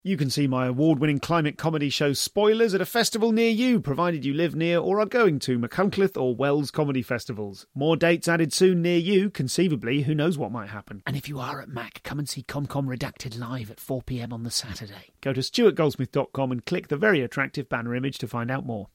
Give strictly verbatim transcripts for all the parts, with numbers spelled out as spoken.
You can see my award-winning climate comedy show Spoilers at a festival near you, provided you live near or are going to Machynlleth or Wells comedy festivals. More dates added soon near you, conceivably, who knows what might happen. And if you are at Mac, come and see ComCom Redacted live at four p m on the Saturday. Go to stuart goldsmith dot com and click the very attractive banner image to find out more.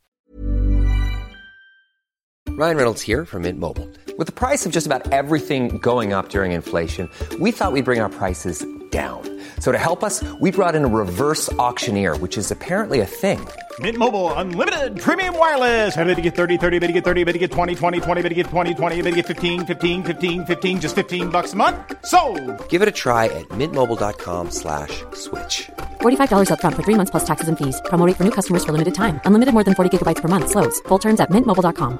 Ryan Reynolds here from Mint Mobile. With the price of just about everything going up during inflation, we thought we'd bring our prices down. So to help us, we brought in a reverse auctioneer, which is apparently a thing. Mint Mobile Unlimited Premium Wireless. How to get thirty, thirty, how to get thirty, how to get twenty, twenty, twenty, how to get twenty, twenty, how to get fifteen, fifteen, fifteen, fifteen, just fifteen bucks a month? Sold! Give it a try at mintmobile.com slash switch. forty-five dollars up front for three months plus taxes and fees. Promo rate for new customers for limited time. Unlimited more than forty gigabytes per month. Slows full terms at mint mobile dot com.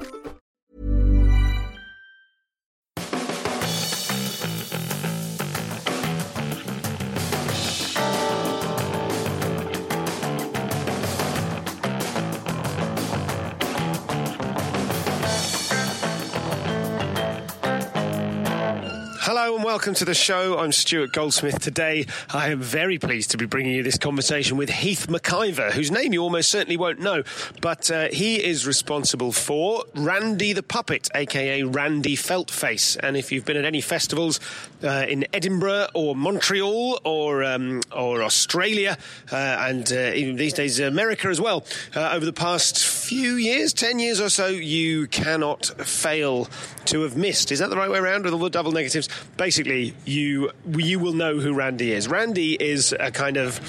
Hello and welcome to the show. I'm Stuart Goldsmith. Today, I am very pleased to be bringing you this conversation with Heath McIver, whose name you almost certainly won't know, but uh, he is responsible for Randy the Puppet, aka Randy Feltface. And if you've been at any festivals uh, in Edinburgh or Montreal or um, or Australia, uh, and uh, even these days America as well, uh, over the past few years, ten years or so, you cannot fail to have missed. Is that the right way around with all the double negatives? Basically, you you will know who Randy is. Randy is a kind of,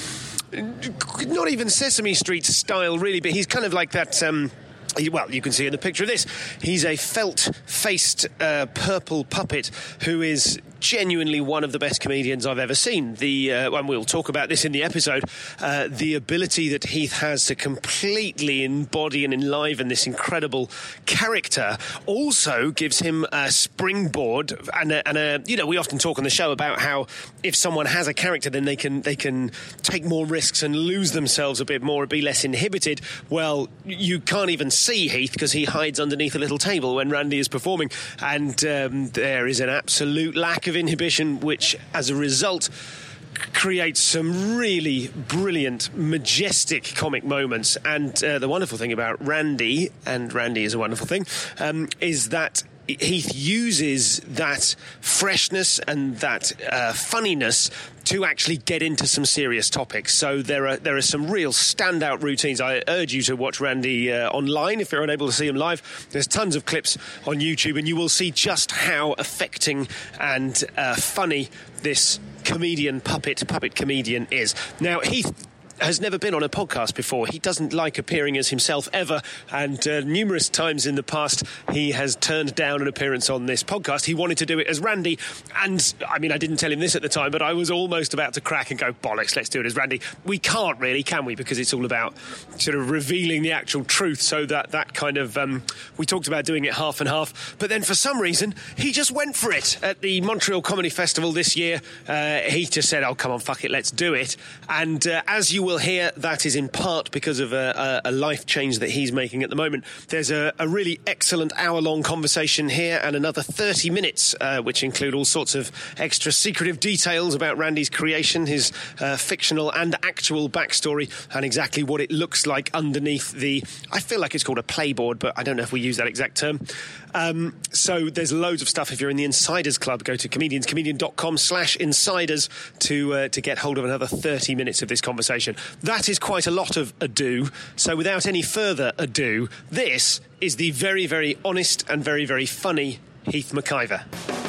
not even Sesame Street style, really, but he's kind of like that... Um, Well, you can see in the picture of this, he's a felt-faced uh, purple puppet who is genuinely one of the best comedians I've ever seen. The uh, and we'll talk about this in the episode. Uh, the ability that Heath has to completely embody and enliven this incredible character also gives him a springboard. And a, and a, you know, we often talk on the show about how if someone has a character, then they can they can take more risks and lose themselves a bit more, be less inhibited. Well, you can't even see Heath because he hides underneath a little table when Randy is performing, and um, there is an absolute lack of inhibition, which as a result creates some really brilliant, majestic comic moments. And uh, the wonderful thing about Randy, and Randy is a wonderful thing, um, is that Heath uses that freshness and that uh, funniness to actually get into some serious topics. So there are there are some real standout routines. I urge you to watch Randy uh, online if you're unable to see him live. There's tons of clips on YouTube, and you will see just how affecting and uh, funny this comedian, puppet, puppet comedian is. Now, Heath has never been on a podcast before. He doesn't like appearing as himself ever, and uh, numerous times in the past he has turned down an appearance on this podcast. He wanted to do it as Randy, and I mean, I didn't tell him this at the time, but I was almost about to crack and go, bollocks, let's do it as Randy. We can't really, can we? Because it's all about sort of revealing the actual truth, so that that kind of, um, we talked about doing it half and half, but then for some reason he just went for it. At the Montreal Comedy Festival this year, uh, he just said, oh, come on, fuck it, let's do it. And uh, as you will hear, that is in part because of a, a, a life change that he's making at the moment. There's a, a really excellent hour-long conversation here and another thirty minutes, uh, which include all sorts of extra secretive details about Randy's creation, his uh, fictional and actual backstory, and exactly what it looks like underneath the, I feel like it's called a playboard, but I don't know if we use that exact term. Um, so there's loads of stuff. If you're in the Insiders Club, go to comedianscomedian.com slash insiders to uh, to get hold of another thirty minutes of this conversation. That is quite a lot of ado. So without any further ado, this is the very, very honest and very, very funny Heath McIver.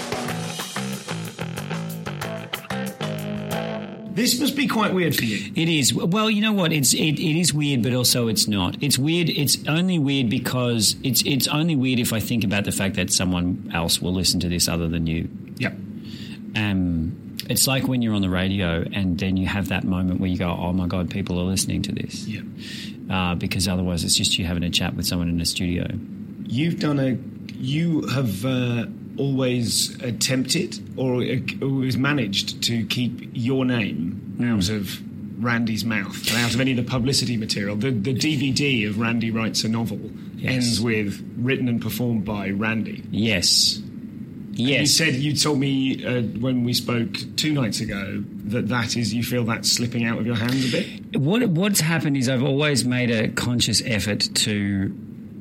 This must be quite weird for you. It is. Well, you know what? It's it, it is weird, but also it's not. It's weird. It's only weird because it's it's only weird if I think about the fact that someone else will listen to this other than you. Yep. Um, it's like when you're on the radio and then you have that moment where you go, "Oh my God, people are listening to this." Yeah. Uh, because otherwise, it's just you having a chat with someone in a studio. You've done a. You have. Uh, always attempted or always managed to keep your name mm. out of Randy's mouth and out of any of the publicity material. The, the D V D of Randy Writes a Novel yes. ends with written and performed by Randy. Yes. Yes. You said, you told me uh, when we spoke two nights ago that that is, you feel that's slipping out of your hand a bit? What What's happened is I've always made a conscious effort to...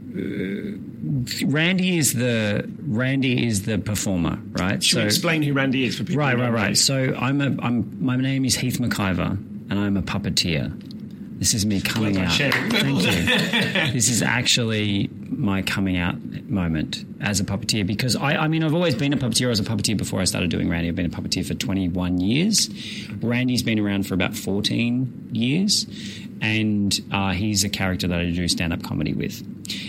Uh, Randy is the Randy is the performer, right? Should so we explain who Randy is for people? Right, who right, don't know? right. So I'm a I'm my name is Heath McIver, and I'm a puppeteer. This is me coming Well done, out. sharing. Thank you. This is actually my coming out moment as a puppeteer, because I, I mean, I've always been a puppeteer. I was a puppeteer before I started doing Randy. I've been a puppeteer for twenty-one years. Randy's been around for about fourteen years, and uh, he's a character that I do stand-up comedy with.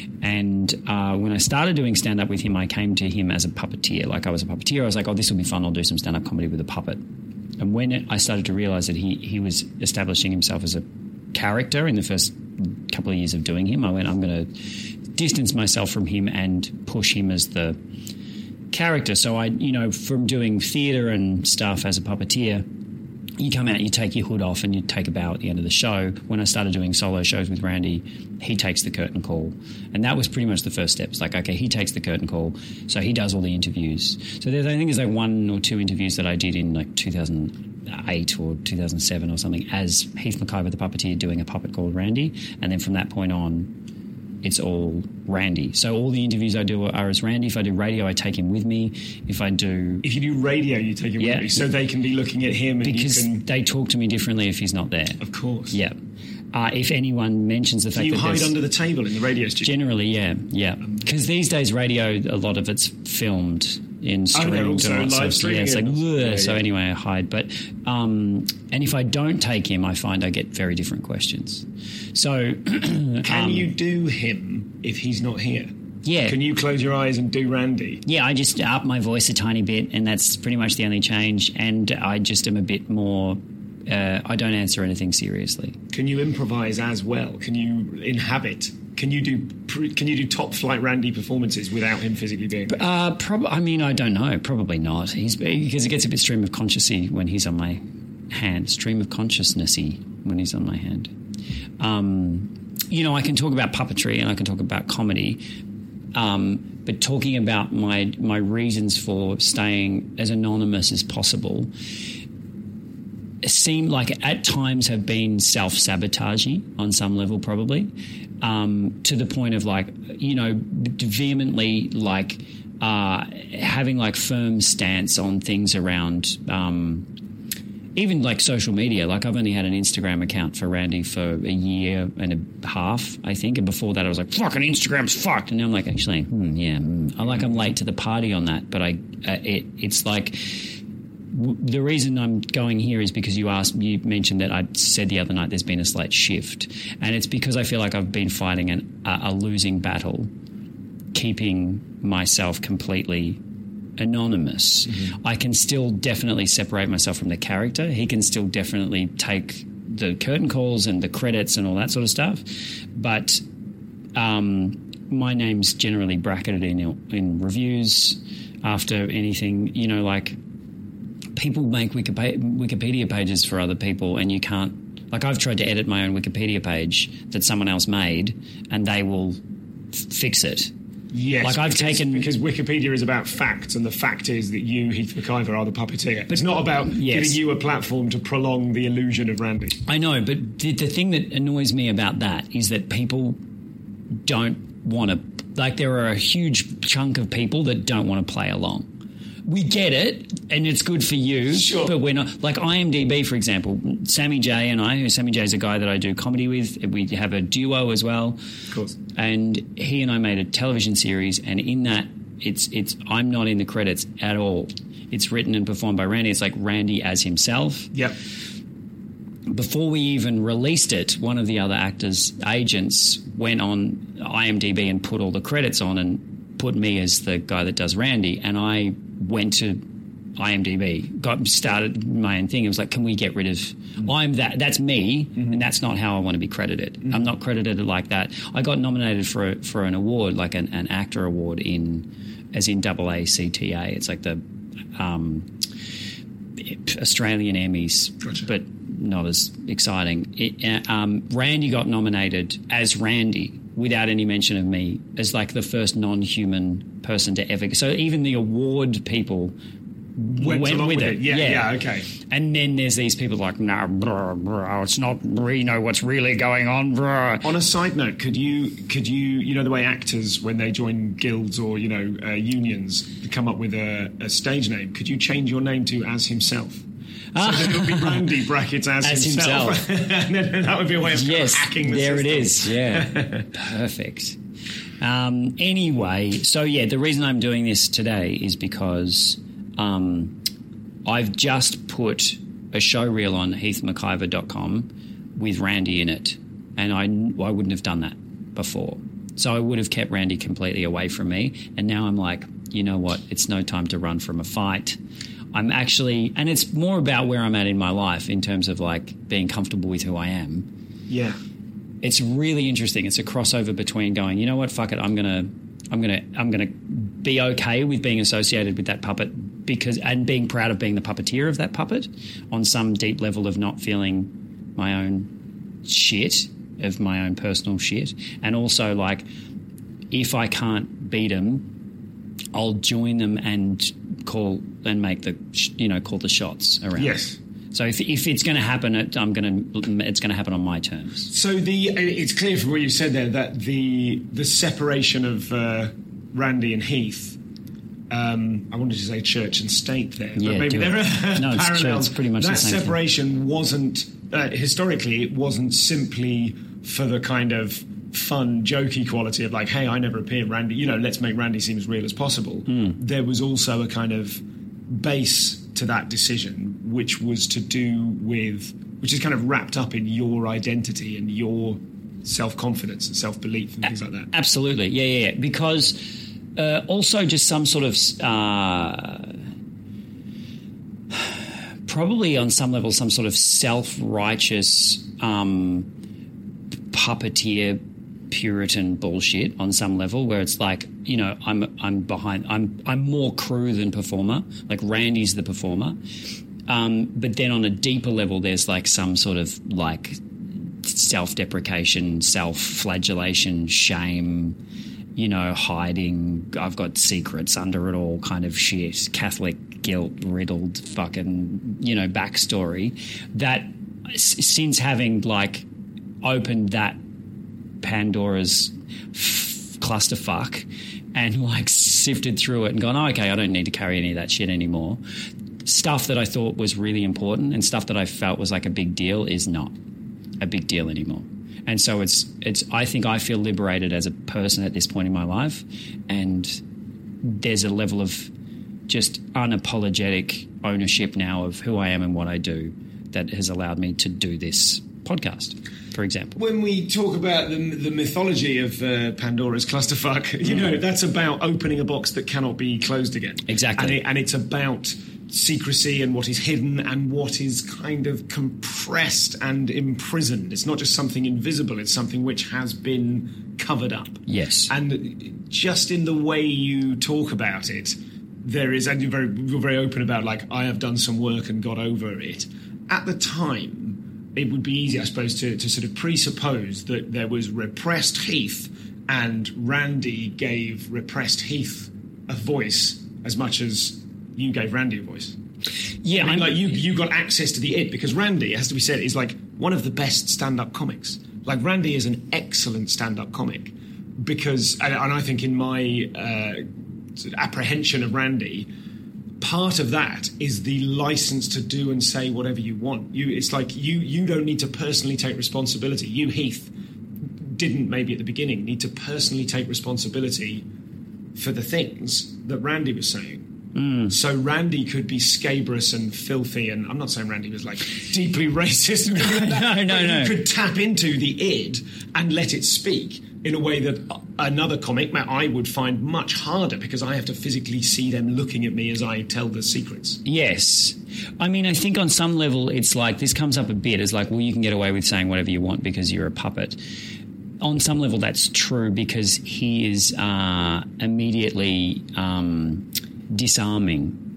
And uh, when I started doing stand-up with him, I came to him as a puppeteer. Like, I was a puppeteer. I was like, oh, this will be fun. I'll do some stand-up comedy with a puppet. And when it, I started to realise that he, he was establishing himself as a character in the first couple of years of doing him, I went, I'm going to distance myself from him and push him as the character. So I, you know, from doing theatre and stuff as a puppeteer, you come out, you take your hood off and you take a bow at the end of the show. When I started doing solo shows with Randy, he takes the curtain call. And that was pretty much the first step. It's like, okay, he takes the curtain call, so he does all the interviews. So there's, I think there's like one or two interviews that I did in like two thousand eight or two thousand seven or something as Heath McIver, the puppeteer, doing a puppet called Randy. And then from that point on, it's all Randy. So all the interviews I do are as Randy. If I do radio, I take him with me. If I do... If you do radio, you take him Yeah. with you, so they can be looking at him and Because you can... they talk to me differently if he's not there. Of course. Yeah. Uh, if anyone mentions the Do fact you that hide there's- under the table in the radio studio? Generally, yeah, yeah. Because these days, radio, a lot of it's filmed in streaming. also and all live that stuff. Yeah, it's like, streaming and- ugh, yeah, so yeah. anyway, I hide. But um, and if I don't take him, I find I get very different questions. So Can um, you do him if he's not here? Yeah. Can you close your eyes and do Randy? Yeah, I just up my voice a tiny bit, and that's pretty much the only change. And I just am a bit more. Uh, I don't answer anything seriously. Can you improvise as well? Can you inhabit? Can you do pre- Can you do top flight Randy performances without him physically being there? Uh, prob- I mean, I don't know. Probably not. He's because it gets a bit stream of consciousnessy when he's on my hand. Stream of consciousnessy when he's on my hand. Um, you know, I can talk about puppetry and I can talk about comedy, um, but talking about my my reasons for staying as anonymous as possible seem like at times have been self-sabotaging on some level, probably, um, to the point of like, you know, vehemently like uh, having like firm stance on things around um, even like social media. Like I've only had an Instagram account for Randy for a year and a half, I think. And before that I was like, fucking Instagram's fucked. And now I'm like, actually, hmm, yeah, hmm. I like I'm late to the party on that. But I, uh, it, it's like, the reason I'm going here is because you asked, you mentioned that I said the other night there's been a slight shift, and it's because I feel like I've been fighting an, a, a losing battle, keeping myself completely anonymous. Mm-hmm. I can still definitely separate myself from the character. He can still definitely take the curtain calls and the credits and all that sort of stuff, but um, my name's generally bracketed in in reviews after anything, you know, like. People make Wikipedia pages for other people, and you can't. Like I've tried to edit my own Wikipedia page that someone else made, and they will f- fix it. Yes, like I've because, taken because Wikipedia is about facts, and the fact is that you, Heath McIver, are the puppeteer. But it's not about yes. giving you a platform to prolong the illusion of Randy. I know, but the, the thing that annoys me about that is that people don't want to. Like there are a huge chunk of people that don't want to play along. We get it, and it's good for you, sure. But we're not... Like I M D B, for example, Sammy J and I, Sammy J is a guy that I do comedy with. We have a duo as well. Of course. And he and I made a television series, and in that, it's it's I'm not in the credits at all. It's written and performed by Randy. It's like Randy as himself. Yep. Before we even released it, one of the other actors' agents went on I M D B and put all the credits on and put me as the guy that does Randy, and I went to I M D B, got started my own thing. It was like, can we get rid of? Mm-hmm. I'm that. That's me, mm-hmm. and that's not how I want to be credited. Mm-hmm. I'm not credited like that. I got nominated for a, for an award, like an, an actor award in, as in double A C T A. It's like the um, Australian Emmys, gotcha. But not as exciting. It, uh, um, Randy got nominated as Randy, without any mention of me as like the first non-human person to ever. So even the award people went, went with, with it. it. Yeah, yeah, yeah, okay. And then there's these people like, no, nah, bruh, bruh, it's not. We know what's really going on. Bruh. On a side note, could you, could you, you know, the way actors when they join guilds or you know uh, unions come up with a, a stage name, could you change your name to As Himself? So then it would be Randy brackets as, as himself. himself. And then that would be a way of yes, hacking the there system. It is. Yeah, perfect. Um, anyway, so yeah, the reason I'm doing this today is because um, I've just put a show reel on heath mciver dot com with Randy in it, and I, I wouldn't have done that before. So I would have kept Randy completely away from me, and now I'm like, you know what? It's no time to run from a fight. I'm actually, and it's more about where I'm at in my life in terms of like being comfortable with who I am. Yeah. It's really interesting. It's a crossover between going, you know what, fuck it, I'm gonna, I'm gonna, I'm gonna be okay with being associated with that puppet because, and being proud of being the puppeteer of that puppet on some deep level of not feeling my own shit, of my own personal shit, and also like, if I can't beat them, I'll join them and call and make the, you know, call the shots around. Yes. So if if it's going to happen, it, I'm going to it's going to happen on my terms. So the it's clear from what you said there that the the separation of uh, Randy and Heath. Um, I wanted to say church and state there, but yeah, maybe there are no, it's parallels. True. It's pretty much that the same separation thing. wasn't uh, historically. It wasn't simply for the kind of fun, jokey quality of like, hey, I never appear, Randy. You know, let's make Randy seem as real as possible. Mm. There was also a kind of base to that decision, which was to do with, which is kind of wrapped up in your identity and your self-confidence and self-belief and things like that. Absolutely, yeah, yeah, yeah. Because uh, also just some sort of uh, probably on some level some sort of self-righteous um, puppeteer Puritan bullshit on some level where it's like, you know, I'm I'm behind I'm I'm more crew than performer. Like Randy's the performer. Um, but then on a deeper level there's like some sort of like self-deprecation, self-flagellation, shame, you know, hiding, I've got secrets under it all kind of shit, Catholic guilt riddled fucking, you know, backstory that s- since having like opened that Pandora's f- clusterfuck and like sifted through it and gone, oh, okay, I don't need to carry any of that shit anymore. Stuff that I thought was really important and stuff that I felt was like a big deal is not a big deal anymore. And so it's, it's, I think I feel liberated as a person at this point in my life. And there's a level of just unapologetic ownership now of who I am and what I do that has allowed me to do this podcast, for example. When we talk about the, the mythology of uh, Pandora's clusterfuck, you know, that's about opening a box that cannot be closed again. Exactly. And, it, and it's about secrecy and what is hidden and what is kind of compressed and imprisoned. It's not just something invisible, it's something which has been covered up. Yes. And just in the way you talk about it, there is, and you're very, you're very open about, like, I have done some work and got over it. At the time, it would be easy, I suppose, to, to sort of presuppose that there was repressed Heath and Randy gave repressed Heath a voice as much as you gave Randy a voice. Yeah, I mean, like you, you got access to the it because Randy, it has to be said, is like one of the best stand-up comics. Like Randy is an excellent stand-up comic because, and, and I think in my uh, apprehension of Randy, part of that is the license to do and say whatever you want. You, it's like you, you don't need to personally take responsibility. You, Heath, didn't maybe at the beginning need to personally take responsibility for the things that Randy was saying. Mm. So Randy could be scabrous and filthy, and I'm not saying Randy was like deeply racist. Like that, no, no, but no. He could tap into the id and let it speak in a way that another comic I would find much harder because I have to physically see them looking at me as I tell the secrets. Yes. I mean, I think on some level it's like, this comes up a bit as like, well, you can get away with saying whatever you want because you're a puppet. On some level that's true because he is uh, immediately um, disarming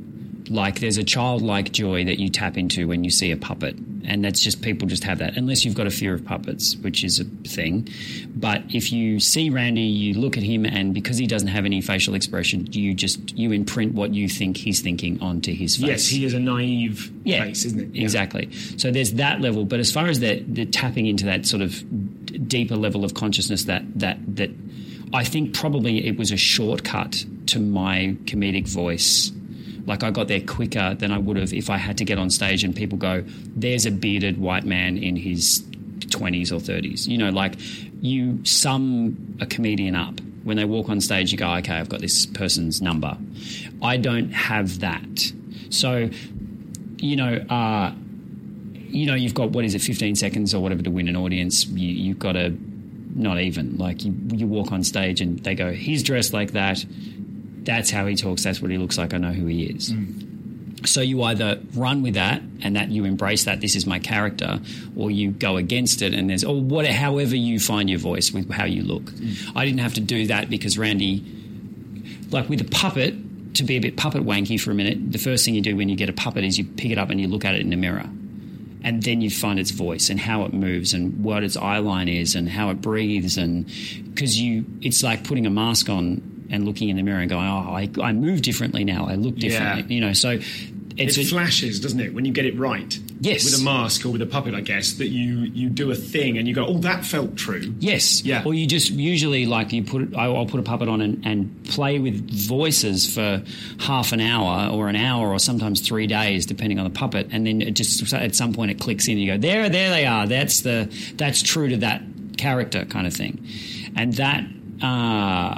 Like there's a childlike joy that you tap into when you see a puppet, and that's just people just have that, unless you've got a fear of puppets, which is a thing. But if you see Randy, you look at him, and because he doesn't have any facial expression, you just you imprint what you think he's thinking onto his face. Yes, he is a naive yeah, face, isn't it? Yeah. Exactly. So there's that level, but as far as the, the tapping into that sort of d- deeper level of consciousness, that that that I think probably it was a shortcut to my comedic voice. Like I got there quicker than I would have if I had to get on stage and people go, there's a bearded white man in his twenties or thirties. You know, like you sum a comedian up. When they walk on stage, you go, okay, I've got this person's number. I don't have that. So, you know, uh, you know, you've got, what is it, fifteen seconds or whatever to win an audience. You, you've got to, not even, like you, you walk on stage and they go, he's dressed like that. That's how he talks. That's what he looks like. I know who he is. Mm. So you either run with that and that you embrace that this is my character, or you go against it and there's, or what, however you find your voice with how you look. Mm. I didn't have to do that because Randy, like with a puppet, to be a bit puppet wanky for a minute, the first thing you do when you get a puppet is you pick it up and you look at it in the mirror. And then you find its voice and how it moves and what its eye line is and how it breathes. And because you, it's like putting a mask on and looking in the mirror and going, oh, I, I move differently now. I look differently, yeah. You know. So it's it flashes, doesn't it, when you get it right? Yes. With a mask or with a puppet, I guess, that you you do a thing and you go, oh, that felt true. Yes. Yeah. Or you just usually like you put, I'll put a puppet on and, and play with voices for half an hour or an hour or sometimes three days, depending on the puppet, and then it just at some point it clicks in. And you go, there, there they are. That's the that's true to that character kind of thing, and that. Uh,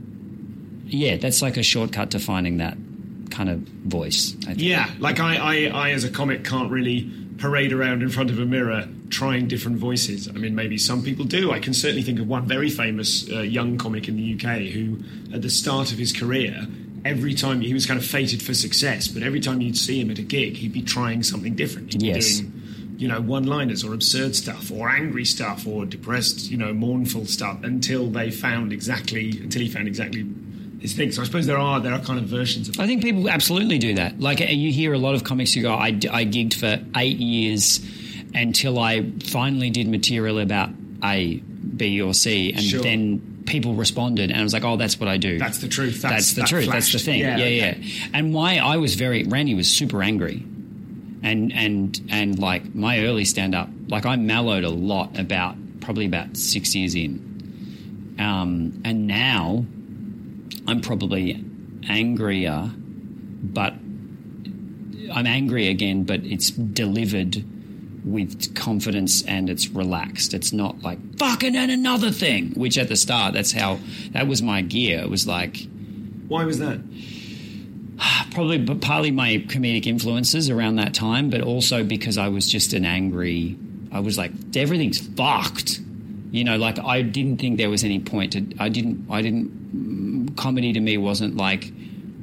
Yeah, that's like a shortcut to finding that kind of voice. I think. Yeah, like I, I, I, as a comic, can't really parade around in front of a mirror trying different voices. I mean, maybe some people do. I can certainly think of one very famous uh, young comic in the U K who, at the start of his career, every time he was kind of fated for success, but every time you'd see him at a gig, he'd be trying something different. He'd yes. be doing, you know, one-liners or absurd stuff or angry stuff or depressed, you know, mournful stuff until they found exactly, until he found exactly his thing. So I suppose there are there are kind of versions of it. I think people absolutely do that. Like you hear a lot of comics who go, I, I gigged for eight years until I finally did material about A, B or C, and sure. then people responded and I was like, oh, that's what I do. That's the truth. That's, that's the that truth. Flashed. That's the thing. Yeah, yeah, okay. yeah. And why I was very, Randy was super angry. And, and, and like my early stand-up, like I mellowed a lot about, probably about six years in. Um, and now I'm probably angrier, but I'm angry again, but it's delivered with confidence and it's relaxed. It's not like, fucking and another thing, which at the start, that's how, that was my gear. It was like... Why was that? Probably partly my comedic influences around that time, but also because I was just an angry... I was like, everything's fucked. You know, like I didn't think there was any point to... I didn't... I didn't... Comedy to me wasn't like...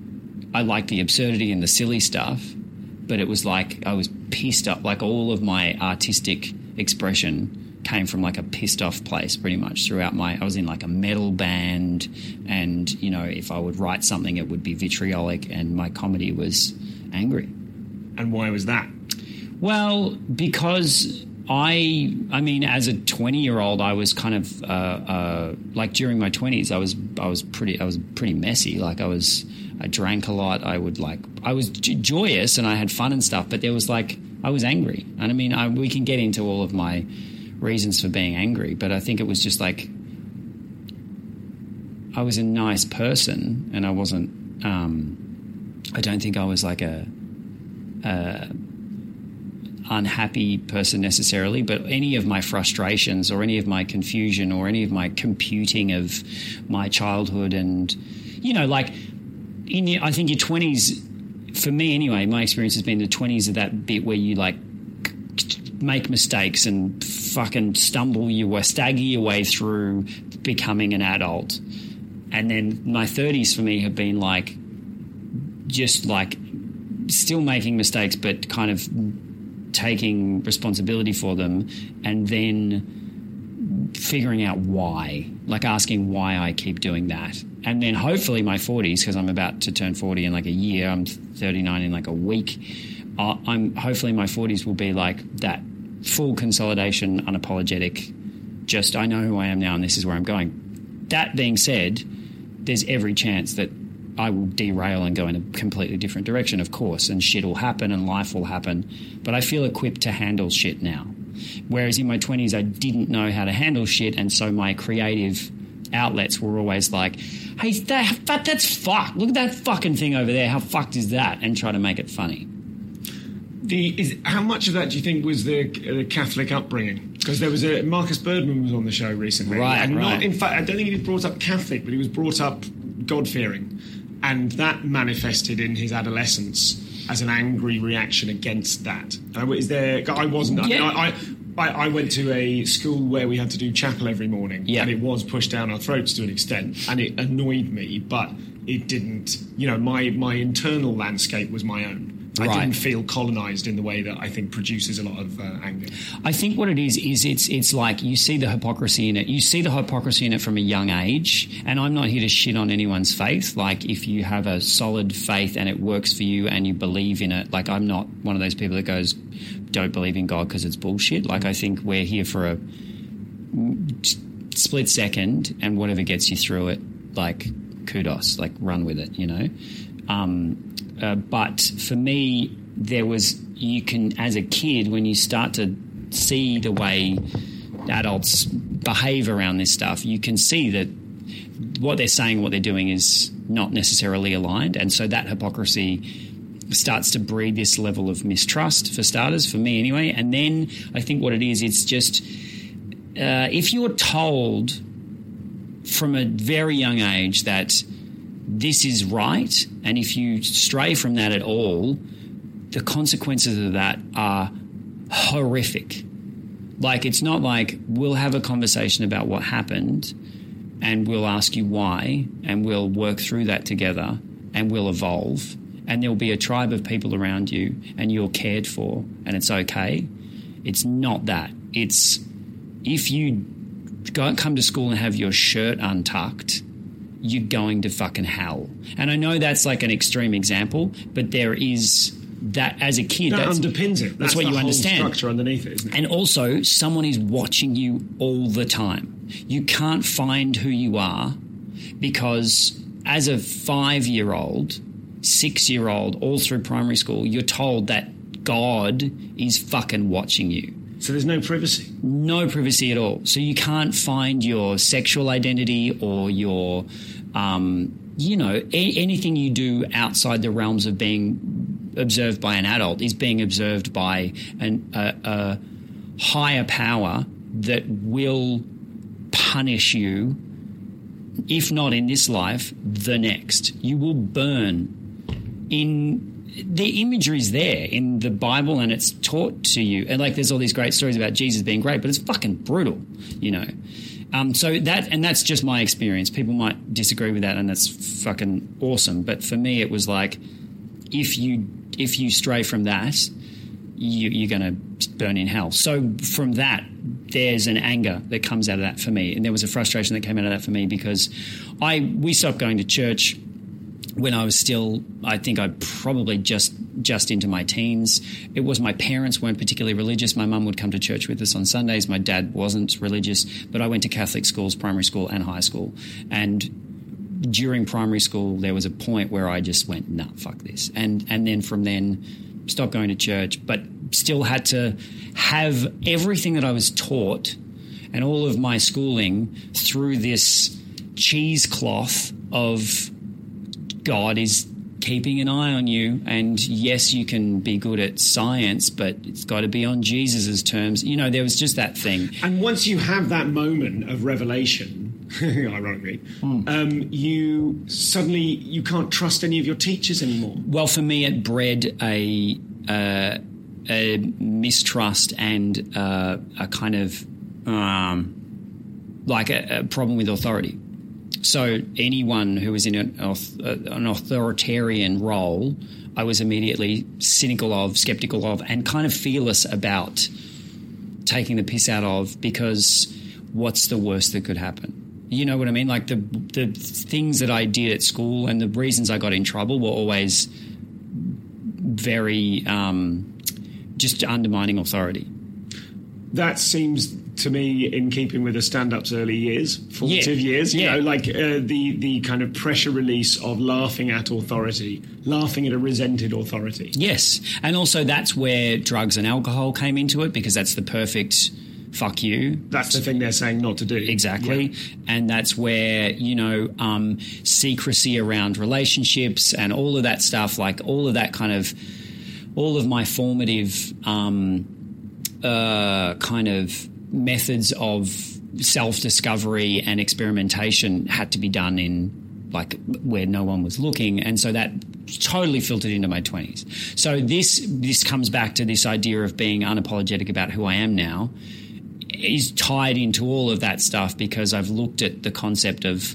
I liked the absurdity and the silly stuff, but it was like I was pissed off. Like all of my artistic expression came from like a pissed off place pretty much throughout my... I was in like a metal band and, you know, if I would write something it would be vitriolic and my comedy was angry. And why was that? Well, because... I, I mean, as a twenty-year-old, I was kind of uh, uh, like during my twenties, I was, I was pretty, I was pretty messy. Like I was, I drank a lot. I would like, I was j- joyous and I had fun and stuff. But there was like, I was angry, and I mean, I, we can get into all of my reasons for being angry, but I think it was just like I was a nice person, and I wasn't. Um, I don't think I was like a. a unhappy person necessarily, but any of my frustrations or any of my confusion or any of my computing of my childhood and, you know, like in your, I think your twenties, for me anyway, my experience has been the twenties are that bit where you like make mistakes and fucking stumble your way, stagger your way through becoming an adult. And then my thirties for me have been like just like still making mistakes but kind of taking responsibility for them, and then figuring out why, like asking why I keep doing that. And then hopefully my forties, because I'm about to turn forty in like a year, I'm thirty-nine in like a week, uh, I'm hopefully my forties will be like that full consolidation, unapologetic, just I know who I am now and this is where I'm going. That being said, there's every chance that I will derail and go in a completely different direction, of course, and shit will happen and life will happen. But I feel equipped to handle shit now. Whereas in my twenties, I didn't know how to handle shit, and so my creative outlets were always like, hey, that, that, that's fucked. Look at that fucking thing over there. How fucked is that? And try to make it funny. The is, how much of that do you think was the, the Catholic upbringing? Because there was a Marcus Birdman was on the show recently, right? And right. not, in fact, I don't think he was brought up Catholic, but he was brought up God-fearing, and that manifested in his adolescence as an angry reaction against that. Uh, is there? I wasn't. Yeah. I, I, I went to a school where we had to do chapel every morning, yeah. and it was pushed down our throats to an extent, and it annoyed me, but it didn't. You know, my my internal landscape was my own. I right. didn't feel colonised in the way that I think produces a lot of uh, anger. I think what it is is it's it's like you see the hypocrisy in it. You see the hypocrisy in it from a young age. And I'm not here to shit on anyone's faith. Like if you have a solid faith and it works for you and you believe in it, like I'm not one of those people that goes, don't believe in God because it's bullshit. Like I think we're here for a split second, and whatever gets you through it, like kudos, like run with it, you know. Um, Uh, but for me, there was, you can, as a kid, when you start to see the way adults behave around this stuff, you can see that what they're saying, what they're doing is not necessarily aligned. And so that hypocrisy starts to breed this level of mistrust, for starters, for me anyway. And then I think what it is, it's just, uh, if you're told from a very young age that this is right, and if you stray from that at all, the consequences of that are horrific. Like, it's not like we'll have a conversation about what happened and we'll ask you why, and we'll work through that together, and we'll evolve, and there'll be a tribe of people around you and you're cared for and it's okay. It's not that. It's if you go, come to school and have your shirt untucked, you're going to fucking hell. And I know that's like an extreme example, but there is that as a kid. That that's, underpins it. That's, that's what the you whole understand. Structure underneath it, isn't it? And also, someone is watching you all the time. You can't find who you are because as a five-year-old, six-year-old, all through primary school, you're told that God is fucking watching you. So there's no privacy? No privacy at all. So you can't find your sexual identity or your, um, you know, a- anything you do outside the realms of being observed by an adult is being observed by an, a, a higher power that will punish you, if not in this life, the next. You will burn in... The imagery is there in the Bible and it's taught to you. And like there's all these great stories about Jesus being great, but it's fucking brutal, you know. Um, so that, and that's just my experience. People might disagree with that and that's fucking awesome. But for me, it was like, if you, if you stray from that, you, you're going to burn in hell. So from that, there's an anger that comes out of that for me. And there was a frustration that came out of that for me because I, we stopped going to church when I was still, I think I probably just just into my teens. It was my parents weren't particularly religious. My mum would come to church with us on Sundays. My dad wasn't religious, but I went to Catholic schools, primary school and high school. And during primary school, there was a point where I just went, nah, fuck this. And, and then from then, stopped going to church, but still had to have everything that I was taught and all of my schooling through this cheesecloth of God is keeping an eye on you, and yes, you can be good at science, but it's got to be on Jesus's terms. You know, there was just that thing. And once you have that moment of revelation, ironically, mm. um, you suddenly you can't trust any of your teachers anymore. Well, for me, it bred a uh, a mistrust and uh, a kind of um, like a, a problem with authority. So anyone who was in an, an authoritarian role, I was immediately cynical of, skeptical of, and kind of fearless about taking the piss out of, because what's the worst that could happen? You know what I mean? Like the the things that I did at school and the reasons I got in trouble were always very um, just undermining authority. That seems to me in keeping with the stand-up's early years, formative yeah. years, you yeah. know, like uh, the, the kind of pressure release of laughing at authority, laughing at a resented authority. Yes, and also that's where drugs and alcohol came into it, because that's the perfect fuck you. That's the thing they're saying not to do. Exactly. Yeah. And that's where, you know, um, secrecy around relationships and all of that stuff, like all of that kind of, all of my formative um, uh, kind of methods of self-discovery and experimentation had to be done in like where no one was looking, and so that totally filtered into my twenties. So this this comes back to this idea of being unapologetic about who I am now is tied into all of that stuff, because I've looked at the concept of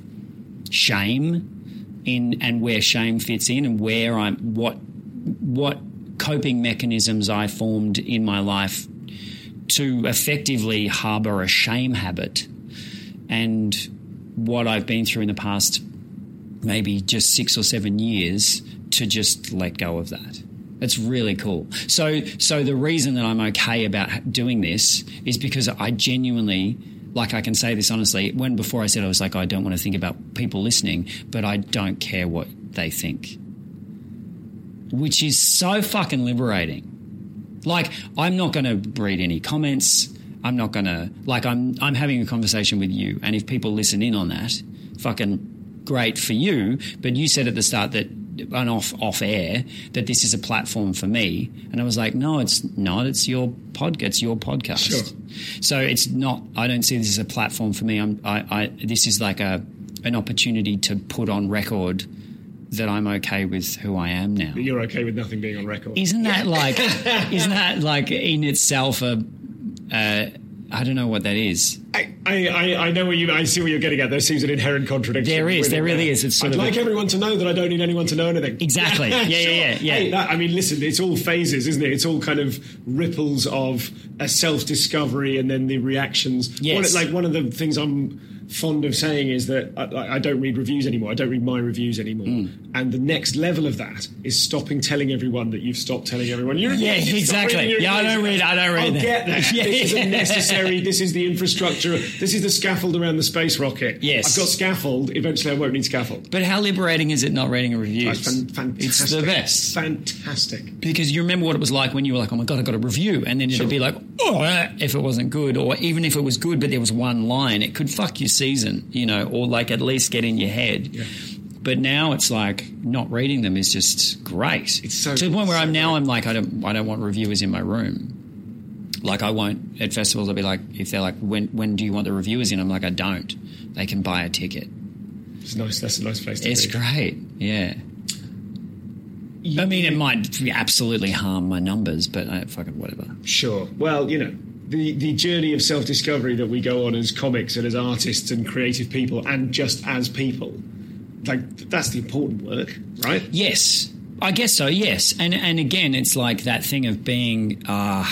shame in and where shame fits in, and where I'm what what coping mechanisms I formed in my life to effectively harbour a shame habit, and what I've been through in the past maybe just six or seven years to just let go of that. It's really cool. So so the reason that I'm okay about doing this is because I genuinely, like I can say this honestly, when before I said I was like, I don't want to think about people listening, but I don't care what they think, which is so fucking liberating. Like, I'm not going to read any comments. I'm not going to, like, I'm I'm having a conversation with you, and if people listen in on that, fucking great for you. But you said at the start that, and off off air, that this is a platform for me, and I was like, no, it's not. It's your pod. It's your podcast. Sure. So it's not. I don't see this as a platform for me. I'm. I. I this is like a an opportunity to put on record that I'm okay with who I am now. You're okay with nothing being on record. Isn't that like? Isn't that like in itself a? Uh, I don't know what that is. I, I, I know what you. I see what you're getting at. There seems an inherent contradiction. There is. There really there. is. It's sort I'd of like a, everyone to know that I don't need anyone to know anything. Exactly. Yeah, sure. yeah, yeah, yeah. Hey, that, I mean, listen. It's all phases, isn't it? It's all kind of ripples of a self-discovery and then the reactions. Yes. One, like one of the things I'm fond of saying is that I, I don't read reviews anymore. I don't read my reviews anymore. Mm. And the next level of that is stopping telling everyone that you've stopped telling everyone. You're, yeah, you've exactly. Yeah, I don't read. I don't read. I'll that. get that. Yeah, this yeah. isn't necessary. This is the infrastructure. This is the scaffold around the space rocket. Yes. I've got scaffold. Eventually I won't need scaffold. But how liberating is it not reading a review? That's fan- fantastic. It's the best. Fantastic. Because you remember what it was like when you were like, oh my God, I got a review. And then it'd Sure. be like, oh, if it wasn't good. Or even if it was good, but there was one line, it could fuck your season, you know, or like at least get in your head. Yeah. But now it's like not reading them is just great. It's so, to the point where so I'm now great. I'm like, I don't I don't want reviewers in my room. Like I won't at festivals. I'll be like, if they're like, when when do you want the reviewers in? I'm like, I don't. They can buy a ticket. It's nice. That's a nice place to It's be. great. Yeah. I mean, it might absolutely harm my numbers, but I, fucking whatever. Sure. Well, you know, the, the journey of self-discovery that we go on as comics and as artists and creative people and just as people, like, that's the important work, right? Yes. I guess so, yes. And and again, it's like that thing of being... Uh,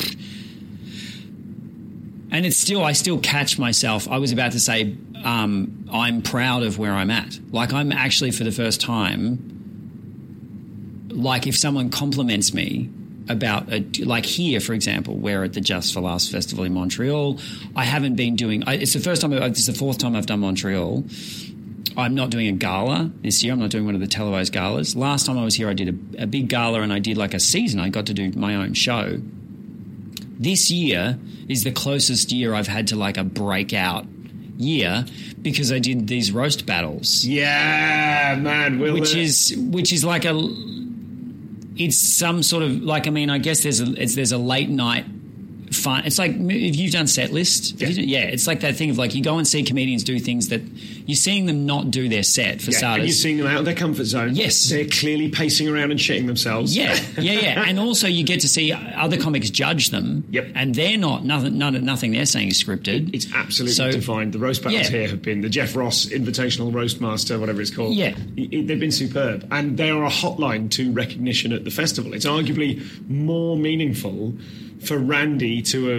and it's still... I still catch myself. I was about to say um, I'm proud of where I'm at. Like, I'm actually, for the first time... Like, if someone compliments me about, a, like here, for example, we're at the Just for Laughs Festival in Montreal. I haven't been doing, I, it's the first time, it's the fourth time I've done Montreal. I'm not doing a gala this year. I'm not doing one of the televised galas. Last time I was here, I did a, a big gala and I did like a season. I got to do my own show. This year is the closest year I've had to like a breakout year because I did these roast battles. Yeah, man. We'll, which uh, is, which is like a... It's some sort of like, I mean, I guess there's a it's, there's a late night fun. It's like, if you've done set list, yeah. You, yeah, it's like that thing of like you go and see comedians do things that you're seeing them not do their set for yeah, starters. And you're seeing them out of their comfort zone. Yes. They're clearly pacing around and shitting themselves. Yeah, yeah, yeah. And also you get to see other comics judge them. Yep. And they're not, nothing, none, nothing they're saying is scripted. It's absolutely so, defined. The roast battles yeah. here have been the Jeff Ross Invitational Roastmaster, whatever it's called. Yeah. It, it, they've been superb. And they are a hotline to recognition at the festival. It's arguably more meaningful for Randy to have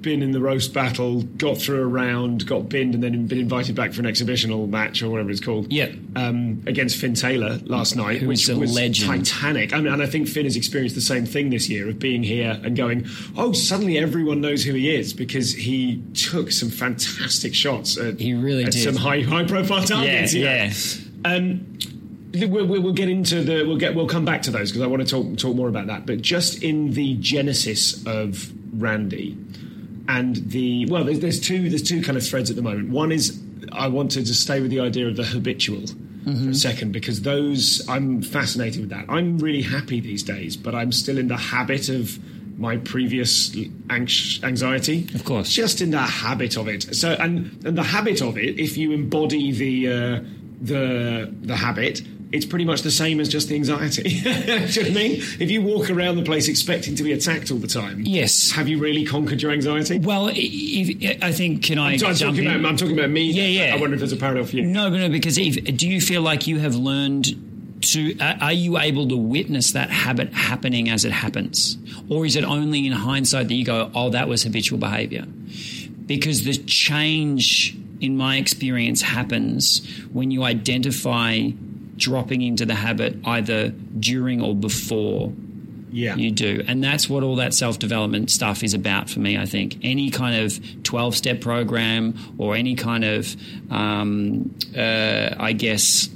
been in the roast battle, got through a round, got binned, and then been invited back for an exhibitional match or whatever it's called. Yeah. Um, against Finn Taylor last night, Who which is a was legend. titanic. I mean, and I think Finn has experienced the same thing this year of being here and going, oh, suddenly everyone knows who he is, because he took some fantastic shots at, He really at did. some high high profile targets. Yeah, you know. yeah. Um, We'll, we'll get into the. We'll get. We'll come back to those because I want to talk talk more about that. But just in the genesis of Randy, and the well, there's, there's two. There's two kind of threads at the moment. One is I want to just stay with the idea of the habitual mm-hmm. for a second, because those I'm fascinated with that. I'm really happy these days, but I'm still in the habit of my previous anx- anxiety. Of course, just in the habit of it. So and and the habit of it, if you embody the uh, the the habit. It's pretty much the same as just the anxiety. Do you know what I mean? If you walk around the place expecting to be attacked all the time, yes, have you really conquered your anxiety? Well, if, I think can I? I'm, I'm, jump talking in? about, I'm talking about me. Yeah, yeah. I wonder if there's a parallel for you. No, but no, because if, do you feel like you have learned to? Uh, are you able to witness that habit happening as it happens, or is it only in hindsight that you go, "Oh, that was habitual behaviour"? Because the change, in my experience, happens when you identify dropping into the habit either during or before yeah. you do. And that's what all that self-development stuff is about for me, I think. Any kind of twelve-step program or any kind of, um, uh, I guess,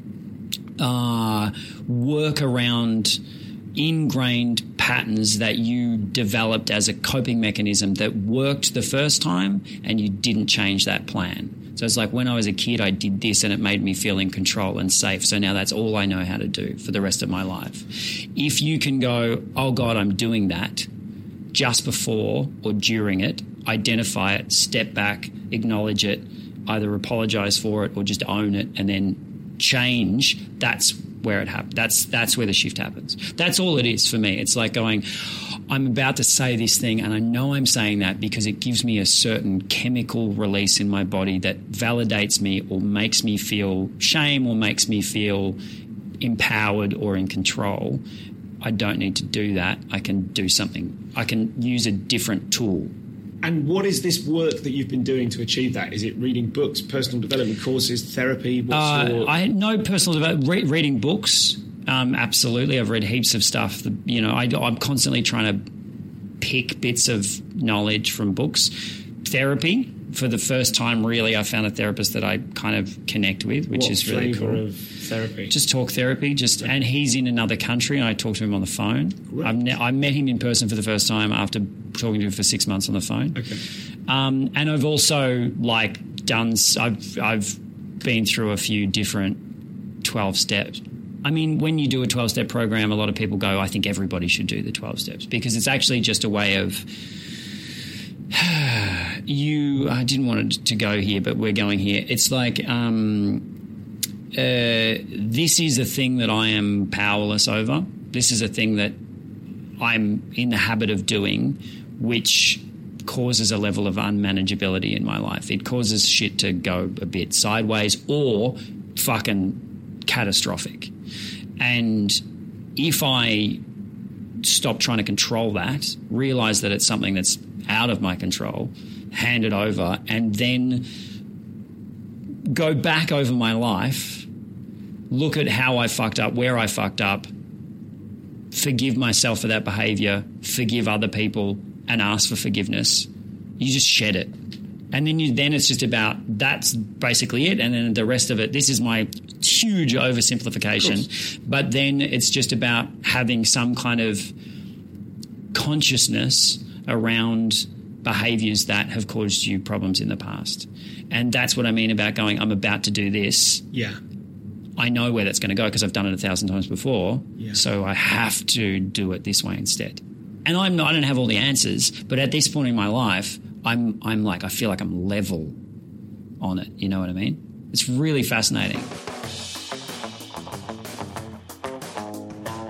uh, work around ingrained patterns that you developed as a coping mechanism that worked the first time and you didn't change that plan. So it's like when I was a kid, I did this and it made me feel in control and safe. So now that's all I know how to do for the rest of my life. If you can go, oh God, I'm doing that just before or during it, identify it, step back, acknowledge it, either apologize for it or just own it and then change, that's where it happens. That's, that's where the shift happens. That's all it is for me. It's like going, I'm about to say this thing and I know I'm saying that because it gives me a certain chemical release in my body that validates me or makes me feel shame or makes me feel empowered or in control. I don't need to do that. I can do something. I can use a different tool. And what is this work that you've been doing to achieve that? Is it reading books, personal development courses, therapy? What's uh, your... I had no personal development. Re- reading books. Um, absolutely. I've read heaps of stuff. That, you know, I, I'm constantly trying to pick bits of knowledge from books. Therapy. For the first time, really, I found a therapist that I kind of connect with, which what is really flavour cool. Of therapy? Just talk therapy. Just and he's in another country, and I talk to him on the phone. Right. I've ne- I met him in person for the first time after talking to him for six months on the phone. Okay. Um, and I've also like done. I've I've been through a few different twelve steps. I mean, when you do a twelve-step program, a lot of people go, I think everybody should do the twelve steps because it's actually just a way of you. I didn't want it to go here, but we're going here. It's like um, uh, this is a thing that I am powerless over. This is a thing that I'm in the habit of doing, which causes a level of unmanageability in my life. It causes shit to go a bit sideways or fucking catastrophic. And if I stop trying to control that, realize that it's something that's out of my control, hand it over, and then go back over my life, look at how I fucked up, where I fucked up, forgive myself for that behavior, forgive other people, and ask for forgiveness, you just shed it. And then you, then it's just about, that's basically it. And then the rest of it, this is my huge oversimplification. But then it's just about having some kind of consciousness around behaviors that have caused you problems in the past. And that's what I mean about going, I'm about to do this. Yeah. I know where that's going to go because I've done it a thousand times before. Yeah. So I have to do it this way instead. And I'm not, I don't have all the answers, but at this point in my life, I'm I'm like, I feel like I'm level on it. You know what I mean? It's really fascinating.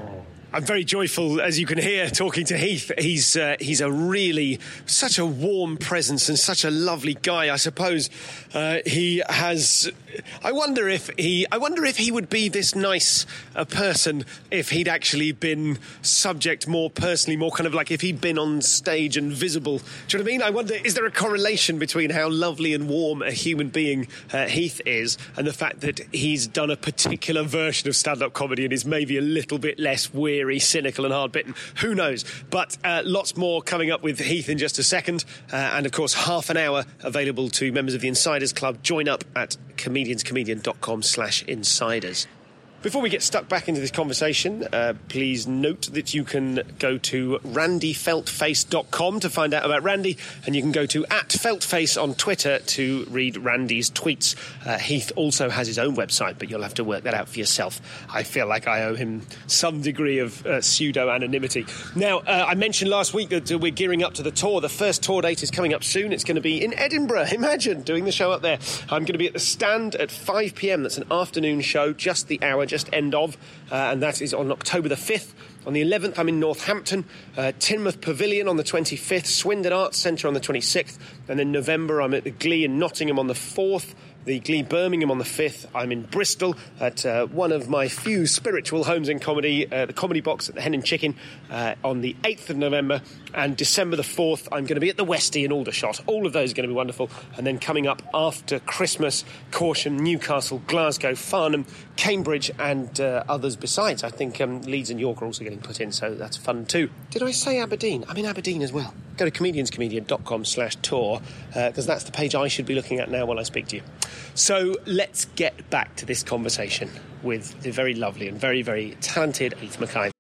I'm very joyful, as you can hear, talking to Heath. He's uh, he's a really, such a warm presence and such a lovely guy. I suppose uh, he has... I wonder if he I wonder if he would be this nice a person if he'd actually been subject more personally, more kind of like if he'd been on stage and visible. Do you know what I mean? I wonder, is there a correlation between how lovely and warm a human being uh, Heath is and the fact that he's done a particular version of stand-up comedy and is maybe a little bit less weary, cynical and hard-bitten? Who knows? But uh, lots more coming up with Heath in just a second. Uh, and, of course, half an hour available to members of the Insiders Club. Join up at comedianscomedian.com slash insiders. Before we get stuck back into this conversation, uh, please note that you can go to randy feltface dot com to find out about Randy, and you can go to at feltface on Twitter to read Randy's tweets. Uh, Heath also has his own website, but you'll have to work that out for yourself. I feel like I owe him some degree of uh, pseudo-anonymity. Now, uh, I mentioned last week that uh, we're gearing up to the tour. The first tour date is coming up soon. It's going to be in Edinburgh. Imagine doing the show up there. I'm going to be at the Stand at five p.m. That's an afternoon show, just the hour, just end of, uh, and that is on October the fifth. On the eleventh, I'm in Northampton, uh, Teignmouth Pavilion on the twenty-fifth, Swindon Arts Centre on the twenty-sixth, and then November, I'm at the Glee in Nottingham on the fourth, the Glee Birmingham on the fifth. I'm in Bristol at uh, one of my few spiritual homes in comedy, uh, the Comedy Box at the Hen and Chicken, uh, on the eighth of November, and December the fourth, I'm going to be at the Westie in Aldershot. All of those are going to be wonderful. And then coming up after Christmas, Corsham, Newcastle, Glasgow, Farnham, Cambridge, and uh, others besides. I think um, Leeds and York are also getting put in, so that's fun too. Did I say Aberdeen? I'm in Aberdeen as well. Go to comedianscomedian.com slash tour, because uh, that's the page I should be looking at now while I speak to you. So let's get back to this conversation with the very lovely and very, very talented Heath McKiver.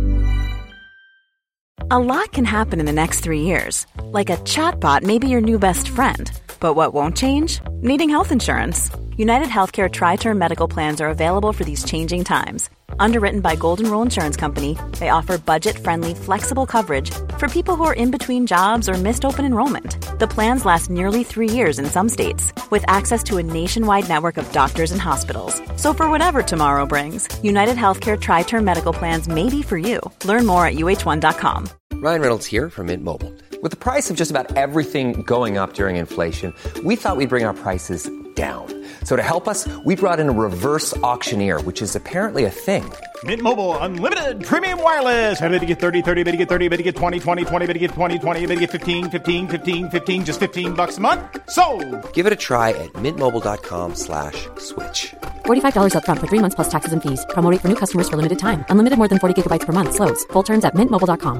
A lot can happen in the next three years. Like a chatbot may be your new best friend. But what won't change? Needing health insurance. United Healthcare Tri-Term Medical Plans are available for these changing times. Underwritten by Golden Rule Insurance Company, they offer budget-friendly, flexible coverage for people who are in between jobs or missed open enrollment. The plans last nearly three years in some states, with access to a nationwide network of doctors and hospitals. So for whatever tomorrow brings, United Healthcare Tri-Term Medical Plans may be for you. Learn more at U H one dot com. Ryan Reynolds here from Mint Mobile. With the price of just about everything going up during inflation, we thought we'd bring our prices down. So to help us, we brought in a reverse auctioneer, which is apparently a thing. Mint Mobile Unlimited Premium Wireless. How to get thirty, thirty, how to get thirty, how to get twenty, twenty, twenty, how to get twenty, twenty, how to get fifteen, fifteen, fifteen, fifteen, just fifteen bucks a month? Sold! Give it a try at mintmobile.com slash switch. forty-five dollars up front for three months plus taxes and fees. Promo rate for new customers for limited time. Unlimited more than forty gigabytes per month. Slows full terms at mint mobile dot com.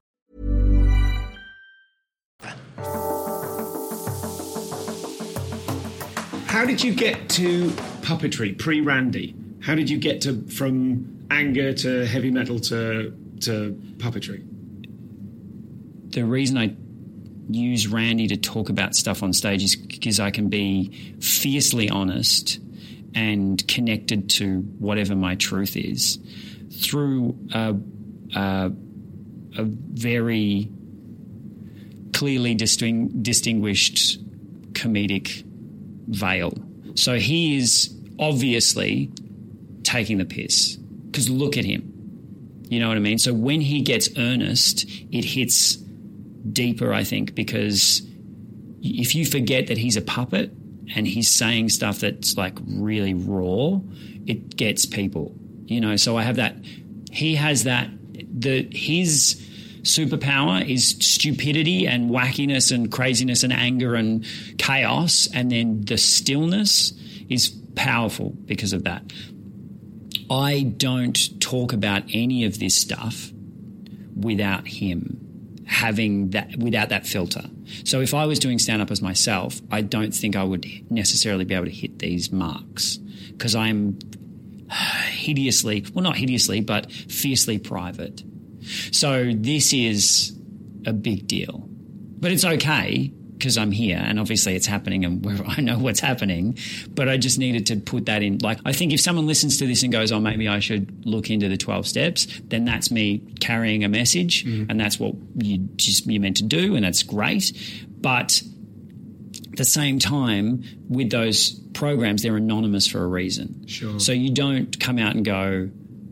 How did you get to puppetry pre-Randy? How did you get to from anger to heavy metal to to puppetry? The reason I use Randy to talk about stuff on stage is because I can be fiercely honest and connected to whatever my truth is through a, a, a very clearly disting, distinguished comedic veil. So he is obviously taking the piss because look at him. You know what I mean? So when he gets earnest, it hits deeper, I think, because if you forget that he's a puppet and he's saying stuff that's like really raw, it gets people, you know. So I have that. He has that. The his superpower is stupidity and wackiness and craziness and anger and chaos, and then the stillness is powerful because of that. I don't talk about any of this stuff without him having that, without that filter. So if I was doing stand-up as myself, I don't think I would necessarily be able to hit these marks because I'm hideously, well, not hideously, but fiercely private. So this is a big deal. But it's okay because I'm here and obviously it's happening and I know what's happening, but I just needed to put that in. Like, I think if someone listens to this and goes, oh, maybe I should look into the twelve steps, then that's me carrying a message mm. and that's what you just, you're meant to do, and that's great. But at the same time, with those programs, they're anonymous for a reason. Sure. So you don't come out and go,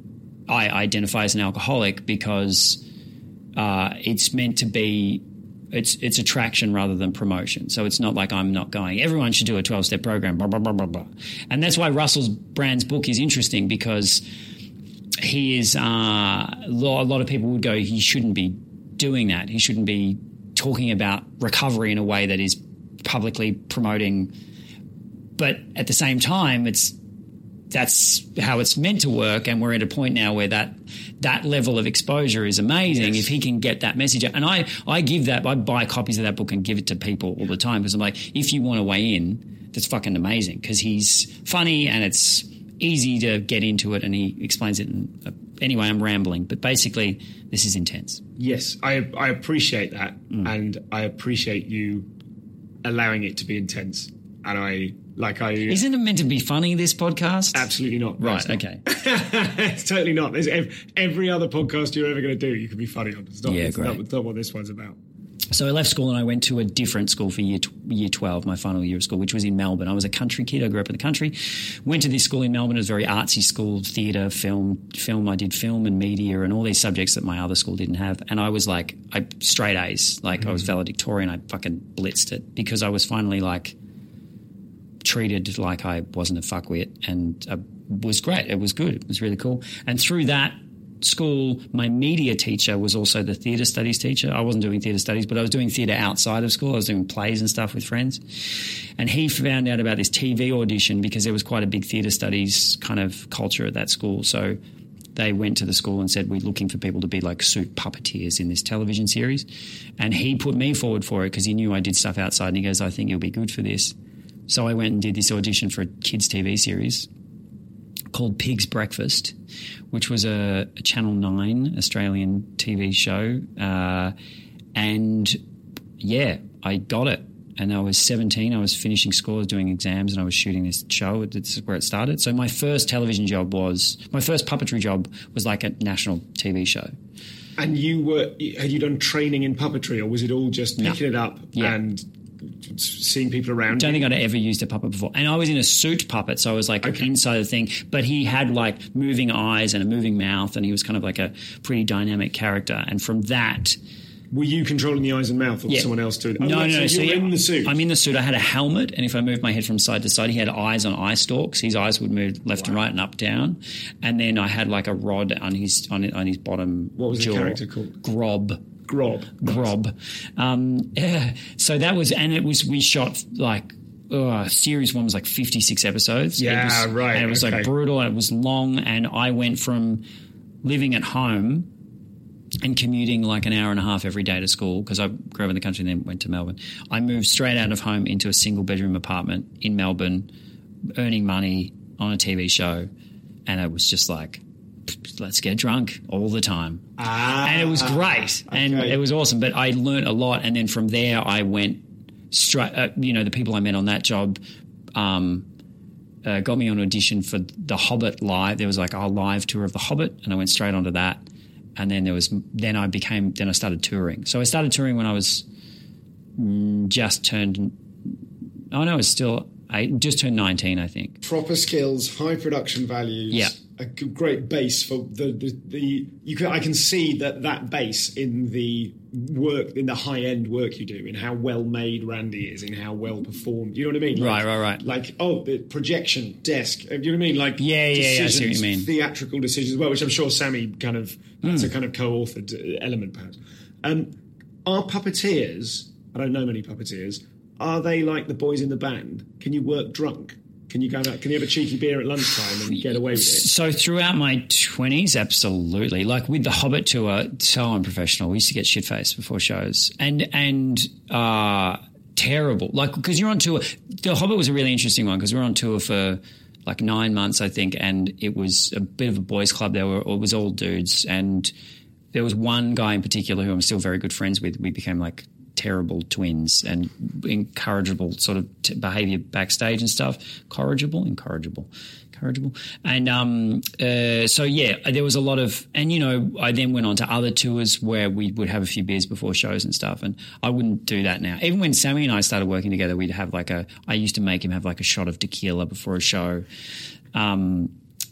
I identify as an alcoholic because uh, it's meant to be. It's it's attraction rather than promotion. So it's not like I'm not going. Everyone should do a twelve-step program, blah, blah, blah, blah, blah. And that's why Russell Brand's book is interesting because he is uh, – a lot of people would go, he shouldn't be doing that. He shouldn't be talking about recovery in a way that is publicly promoting. But at the same time, it's that's how it's meant to work, and we're at a point now where that that level of exposure is amazing. Yes. If he can get that message out. And I, I give that, I buy copies of that book and give it to people all the time because I'm like, if you want to weigh in, that's fucking amazing because he's funny and it's easy to get into it and he explains it. In, uh, anyway, I'm rambling, but basically this is intense. Yes, I, I appreciate that mm. and I appreciate you allowing it to be intense. And I like I isn't it meant to be funny? This podcast, absolutely not. No, right? Not. Okay, it's totally not. There's every, every other podcast you're ever going to do, you can be funny on. It's not, yeah, it's great. Not, it's not what this one's about. So I left school and I went to a different school for year year twelve, my final year of school, which was in Melbourne. I was a country kid. I grew up in the country. Went to this school in Melbourne. It was a very artsy school, theatre, film. Film. I did film and media and all these subjects that my other school didn't have. And I was like, I straight A's. Like mm-hmm. I was valedictorian. I fucking blitzed it because I was finally like. Treated like I wasn't a fuckwit and uh, was great. It was good. It was really cool. And through that school, my media teacher was also the theatre studies teacher. I wasn't doing theatre studies, but I was doing theatre outside of school. I was doing plays and stuff with friends. And he found out about this T V audition because there was quite a big theatre studies kind of culture at that school. So they went to the school and said, we're looking for people to be like suit puppeteers in this television series. And he put me forward for it because he knew I did stuff outside and he goes, I think you'll be good for this. So I went and did this audition for a kids' T V series called Pig's Breakfast, which was a, a Channel nine Australian T V show. Uh, and, yeah, I got it. And I was seventeen. I was finishing school, I was doing exams, and I was shooting this show. That's where it started. So my first television job was – my first puppetry job was like a national T V show. And you were – had you done training in puppetry or was it all just picking no. it up yeah. and – seeing people around? I don't think I'd ever used a puppet before. And I was in a suit puppet, so I was like okay. inside the thing. But he had like moving eyes and a moving mouth, and he was kind of like a pretty dynamic character. And from that... Were you controlling the eyes and mouth or yeah. was someone else doing it? Oh, no, like, no, no. So so you're yeah, in the suit? I'm in the suit. I had a helmet, and if I moved my head from side to side, he had eyes on eye stalks. His eyes would move left wow. and right and up, down. And then I had like a rod on his on, on his bottom What was jaw. the character called? Grob. Grob. Grob. Um, yeah. So that was, and it was, we shot like, uh, series one was like fifty-six episodes. Yeah, it was, right. And it was okay. like brutal and it was long. And I went from living at home and commuting like an hour and a half every day to school because I grew up in the country and then went to Melbourne. I moved straight out of home into a single bedroom apartment in Melbourne, earning money on a T V show. And it was just like, let's get drunk all the time. Ah, and it was great. Okay. And it was awesome. But I learned a lot. And then from there, I went straight, uh, you know, the people I met on that job um, uh, got me on audition for The Hobbit live. There was like a live tour of The Hobbit, and I went straight onto that. And then there was, then I became, then I started touring. So I started touring when I was mm, just turned, oh no, I was still, I just turned nineteen, I think. Proper skills, high production values. Yeah. A great base for the, the, the you can, I can see that that base in the work, in the high end work you do, in how well made Randy is, in how well performed. You know what I mean? right, Like, right, right. Like, oh, the projection, desk. You know what I mean? Like, yeah, yeah, decisions, yeah, I see what you mean. Theatrical decisions as well, which I'm sure Sammy kind of, that's mm. a kind of co-authored element perhaps. Um, are puppeteers, I don't know many puppeteers, are they like the boys in the band? Can you work drunk? Can you go out, can you have a cheeky beer at lunchtime and get away with it? So throughout my twenties, absolutely. Like with the Hobbit tour, so unprofessional. We used to get shit-faced before shows. And, and uh, terrible. Like, because you're on tour. The Hobbit was a really interesting one because we were on tour for like nine months, I think, and it was a bit of a boys' club. There were, it was all dudes. And there was one guy in particular who I'm still very good friends with. We became like terrible twins and incorrigible sort of t- behaviour backstage and stuff. Corrigible, incorrigible, incorrigible. And um, uh, so, yeah, there was a lot of – and, you know, I then went on to other tours where we would have a few beers before shows and stuff, and I wouldn't do that now. Even when Sammy and I started working together, we'd have like a – I used to make him have like a shot of tequila before a show. Um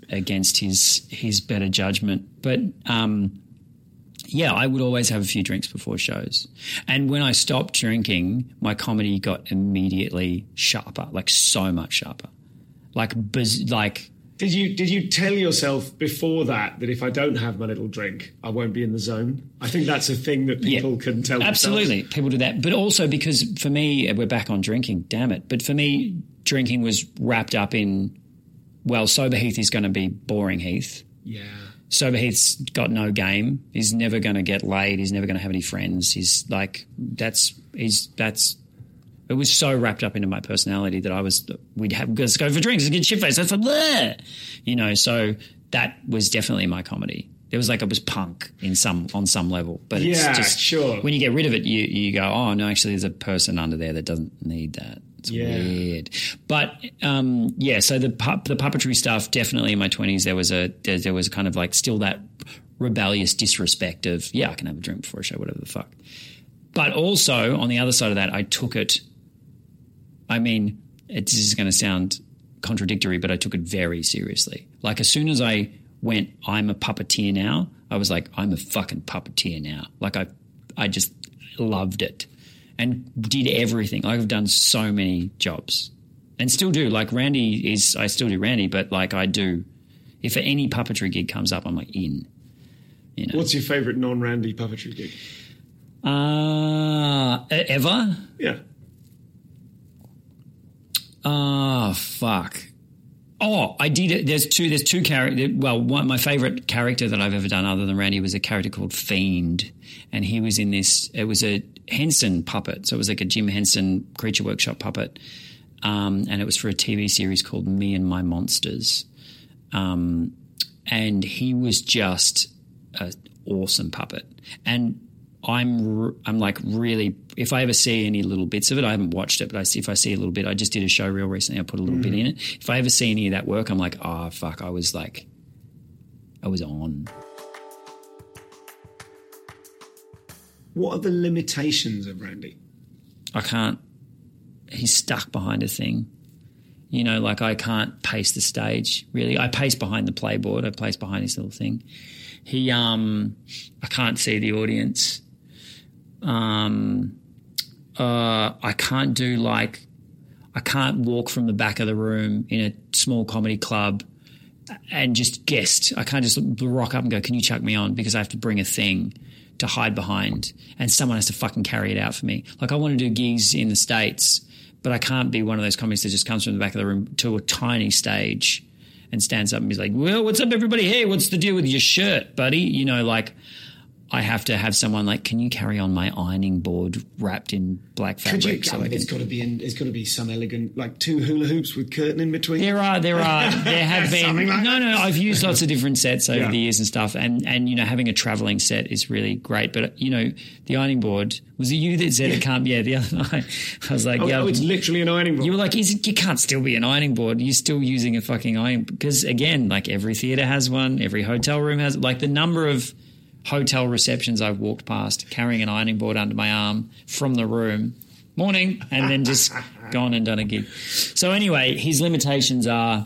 against his his better judgment. But um, yeah, I would always have a few drinks before shows. And when I stopped drinking, my comedy got immediately sharper, like so much sharper. Like, biz- like. Did you did you tell yourself before that that if I don't have my little drink, I won't be in the zone? I think that's a thing that people yeah, can tell absolutely. themselves. People do that. But also because for me, we're back on drinking, damn it. But for me, drinking was wrapped up in, well, sober Heath is going to be boring Heath. Yeah. Sober Heath's got no game. He's never going to get laid. He's never going to have any friends. He's like, that's, he's, that's, it was so wrapped up into my personality that I was, we'd have, let's go for drinks and get shit faced. That's like, bleh. You know, so that was definitely my comedy. It was like it was punk in some, on some level. But it's yeah, just, sure. when you get rid of it, you, you go, oh, no, actually there's a person under there that doesn't need that. It's yeah. weird. But, um, yeah, so the pu- the puppetry stuff, definitely in my twenties, there was a, there, there was kind of like still that rebellious disrespect of, yeah, I can have a drink before a show, whatever the fuck. But also, on the other side of that, I took it, I mean, it, this is going to sound contradictory, but I took it very seriously. Like, as soon as I went, I'm a puppeteer now, I was like, I'm a fucking puppeteer now. Like, I, I just loved it. And did everything. I've done so many jobs and still do. Like Randy is, I still do Randy, but like I do, if any puppetry gig comes up, I'm like in. You know. What's your favourite non-Randy puppetry gig? Uh, ever? Yeah. Oh, fuck. Oh, I did it. There's two, there's two characters. Well, one, my favourite character that I've ever done other than Randy was a character called Fiend. And he was in this, it was a Henson puppet. So it was like a Jim Henson Creature Workshop puppet. Um, and it was for a T V series called Me and My Monsters. Um, and he was just an awesome puppet. And I'm I'm like really, if I ever see any little bits of it, I haven't watched it, but I see, if I see a little bit, I just did a show real recently, I put a little mm. bit in it. If I ever see any of that work, I'm like, oh, fuck, I was like, I was on. What are the limitations of Randy? I can't, he's stuck behind a thing. You know, like I can't pace the stage, really. I pace behind the playboard. I pace behind this little thing. He, um, I can't see the audience. Um, uh, I can't do like, I can't walk from the back of the room in a small comedy club and just guest. I can't just rock up and go, can you chuck me on? Because I have to bring a thing to hide behind and someone has to fucking carry it out for me. Like I want to do gigs in the States, but I can't be one of those comics that just comes from the back of the room to a tiny stage and stands up and is like, well, what's up, everybody? Hey, what's the deal with your shirt, buddy? You know, like I have to have someone like, can you carry on my ironing board wrapped in black fabric? Could you, so I mean, I can, it's got to be in, it's got to be some elegant, like two hula hoops with curtain in between. There are, there are, there have been. Something like no, that. no, I've used lots of different sets over Yeah. the years and stuff. And, and, you know, having a traveling set is really great. But, you know, the ironing board, was it you that said it can't, yeah, the other night. I was like, Oh, yeah. oh, it's literally an ironing board. You were like, is it, you can't still be an ironing board. You're still using a fucking ironing, because again, like every theatre has one, every hotel room has, like the number of hotel receptions I've walked past carrying an ironing board under my arm from the room, morning, and then just gone and done a gig. So anyway, his limitations are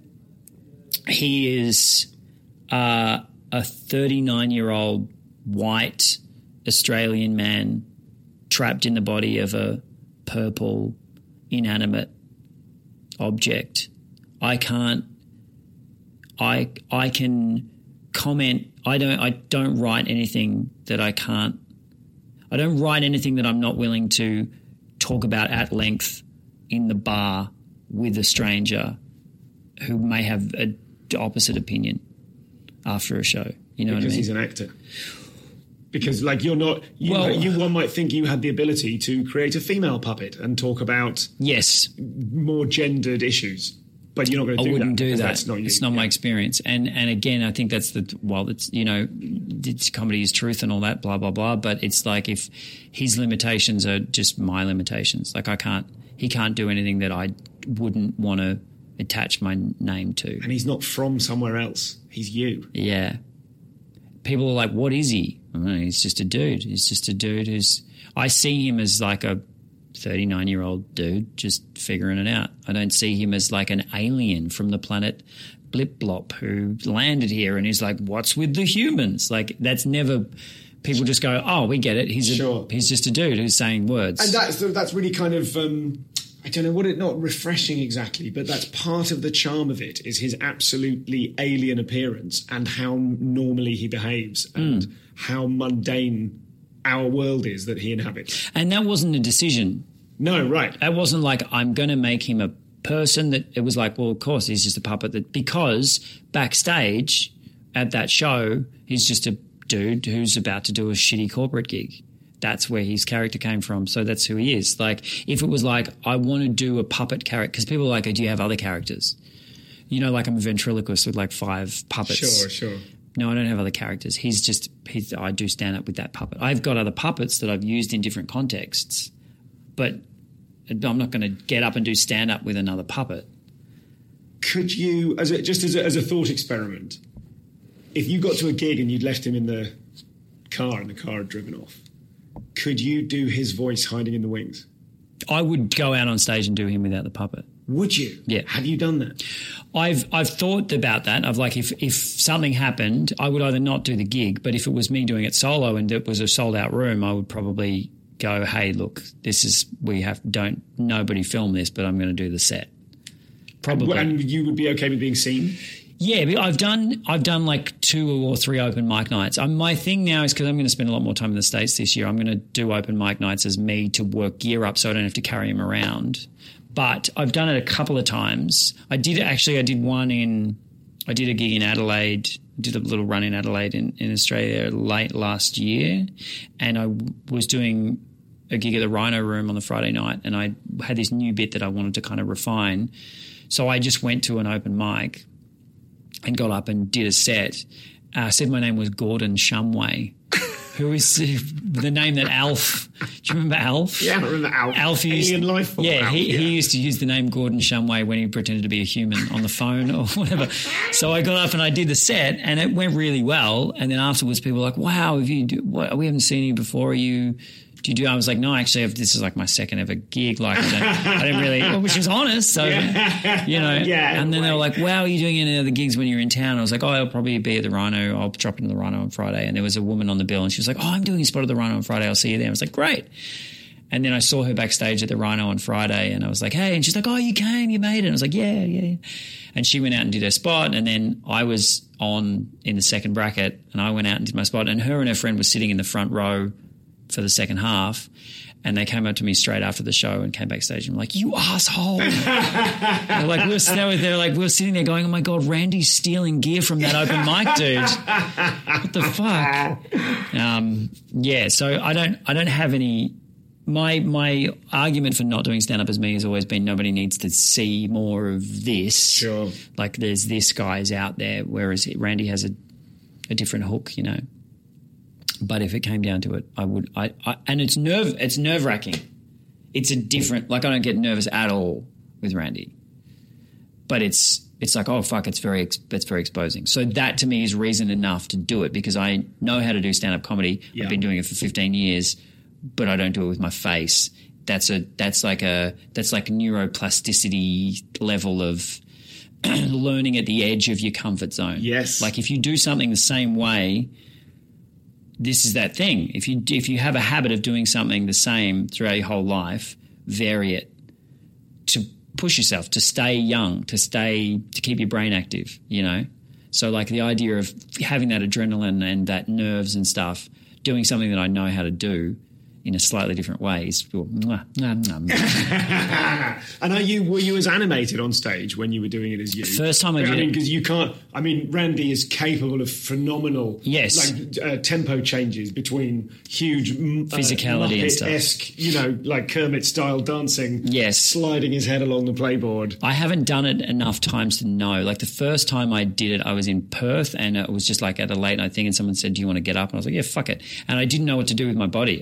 he is uh, a thirty-nine-year-old white Australian man trapped in the body of a purple inanimate object. I can't I I can comment I don't I don't write anything that I can't I don't write anything that I'm not willing to talk about at length in the bar with a stranger who may have a opposite opinion after a show. You know because what I mean? he's an actor. Because, like, you're not. You, Well- you one might think you had the ability to create a female puppet and talk about Yes. more gendered issues, but you're not going to I do that. wouldn't do because that. That's not you. It's not my Yeah. experience. And and again, I think that's the well, it's you know, it's comedy is truth and all that, blah blah blah. But it's like if his limitations are just my limitations. Like I can't, he can't do anything that I wouldn't want to attach my name to. And he's not from somewhere else. He's you. Yeah. People are like, what is he? I don't know, he's just a dude. He's just a dude who's, I see him as like a, thirty-nine-year-old dude just figuring it out. I don't see him as like an alien from the planet Blip Blop who landed here and is like, what's with the humans? Like, that's never... People just go, oh, we get it. He's a, sure. he's just a dude who's saying words. And that's that's really kind of, um, I don't know what it, not refreshing exactly, but that's part of the charm of it, is his absolutely alien appearance and how normally he behaves and mm. how mundane our world is that he inhabits. And that wasn't a decision. No, right. That wasn't like, I'm going to make him a person. That it was like, well, of course, he's just a puppet. That because backstage at that show, he's just a dude who's about to do a shitty corporate gig. That's where his character came from. So that's who he is. Like, if it was like, I want to do a puppet character, because people are like, do you have other characters? You know, like I'm a ventriloquist with like five puppets. Sure, sure. No, I don't have other characters. He's just, he's, I do stand up with that puppet. I've got other puppets that I've used in different contexts, but I'm not going to get up and do stand up with another puppet. Could you, as a, just as a, as a thought experiment, if you got to a gig and you'd left him in the car and the car had driven off, could you do his voice hiding in the wings? I would go out on stage and do him without the puppet. Would you? Yeah. Have you done that? I've I've thought about that. Of like, if if something happened, I would either not do the gig, but if it was me doing it solo and it was a sold out room, I would probably go, hey, look, this is, we have, don't, nobody film this, but I'm going to do the set. Probably. And, and you would be okay with being seen? Yeah, but I've done I've done like two or three open mic nights. Um, my thing now is, because I'm going to spend a lot more time in the States this year, I'm going to do open mic nights as me to work gear up so I don't have to carry him around. But I've done it a couple of times. I did actually, I did one in, I did a gig in Adelaide, did a little run in Adelaide in, in Australia late last year, and I was doing a gig at the Rhino Room on the Friday night, and I had this new bit that I wanted to kind of refine. So I just went to an open mic and got up and did a set. I uh, said my name was Gordon Shumway, who is the name that Alf, do you remember Alf? Yeah, I remember Alf. Alf used, Alien life form. Yeah, Alf, he, yeah, he used to use the name Gordon Shumway when he pretended to be a human on the phone or whatever. So I got up and I did the set, and it went really well. And then afterwards people were like, wow, have you do, what, we haven't seen you before. Are you... Do you do? I was like, no, actually, this is like my second ever gig. Like, I, don't, I didn't really, which was honest. So, yeah. you know, yeah, and then right. they were like, wow, are you doing any other gigs when you're in town? I was like, oh, I'll probably be at the Rhino. I'll drop into the Rhino on Friday. And there was a woman on the bill, and she was like, oh, I'm doing a spot at the Rhino on Friday. I'll see you there. I was like, great. And then I saw her backstage at the Rhino on Friday, and I was like, hey, and she's like, oh, you came, you made it. And I was like, yeah, yeah. And she went out and did her spot, and then I was on in the second bracket, and I went out and did my spot, and her and her friend were sitting in the front row for the second half. And they came up to me straight after the show and came backstage and were like, you asshole. they're like, we were, they were, they were like, we were sitting there going, oh my God, Randy's stealing gear from that open mic dude. What the fuck? Um, yeah, so I don't, I don't have any, my, my argument for not doing stand-up as me has always been nobody needs to see more of this. Sure. Like there's this guy's out there, whereas Randy has a, a different hook, you know. But if it came down to it, I would. I, I and it's nerve. It's nerve wracking. It's a different. Like I don't get nervous at all with Randy. But it's it's like, oh fuck, it's very it's very exposing. So that to me is reason enough to do it, because I know how to do stand up comedy. Yeah. I've been doing it for fifteen years, but I don't do it with my face. That's a that's like a that's like neuroplasticity level of learning at the edge of your comfort zone. Yes. Like if you do something the same way. This is that thing. If you if you have a habit of doing something the same throughout your whole life, vary it to push yourself, to stay young, to stay to keep your brain active, you know? So like the idea of having that adrenaline and that nerves and stuff, doing something that I know how to do in a slightly different way is mwah, mwah, mwah, mwah. And are you were you as animated on stage when you were doing it as you? First time I did I mean, it. because you can't. I mean, Randy is capable of phenomenal, yes, like uh, tempo changes between huge uh, physicality and stuff. Esque, you know, like Kermit style dancing. Yes, sliding his head along the playboard. I haven't done it enough times to know. Like the first time I did it, I was in Perth, and it was just like at a late night thing, and someone said, "Do you want to get up?" And I was like, "Yeah, fuck it." And I didn't know what to do with my body. I didn't. I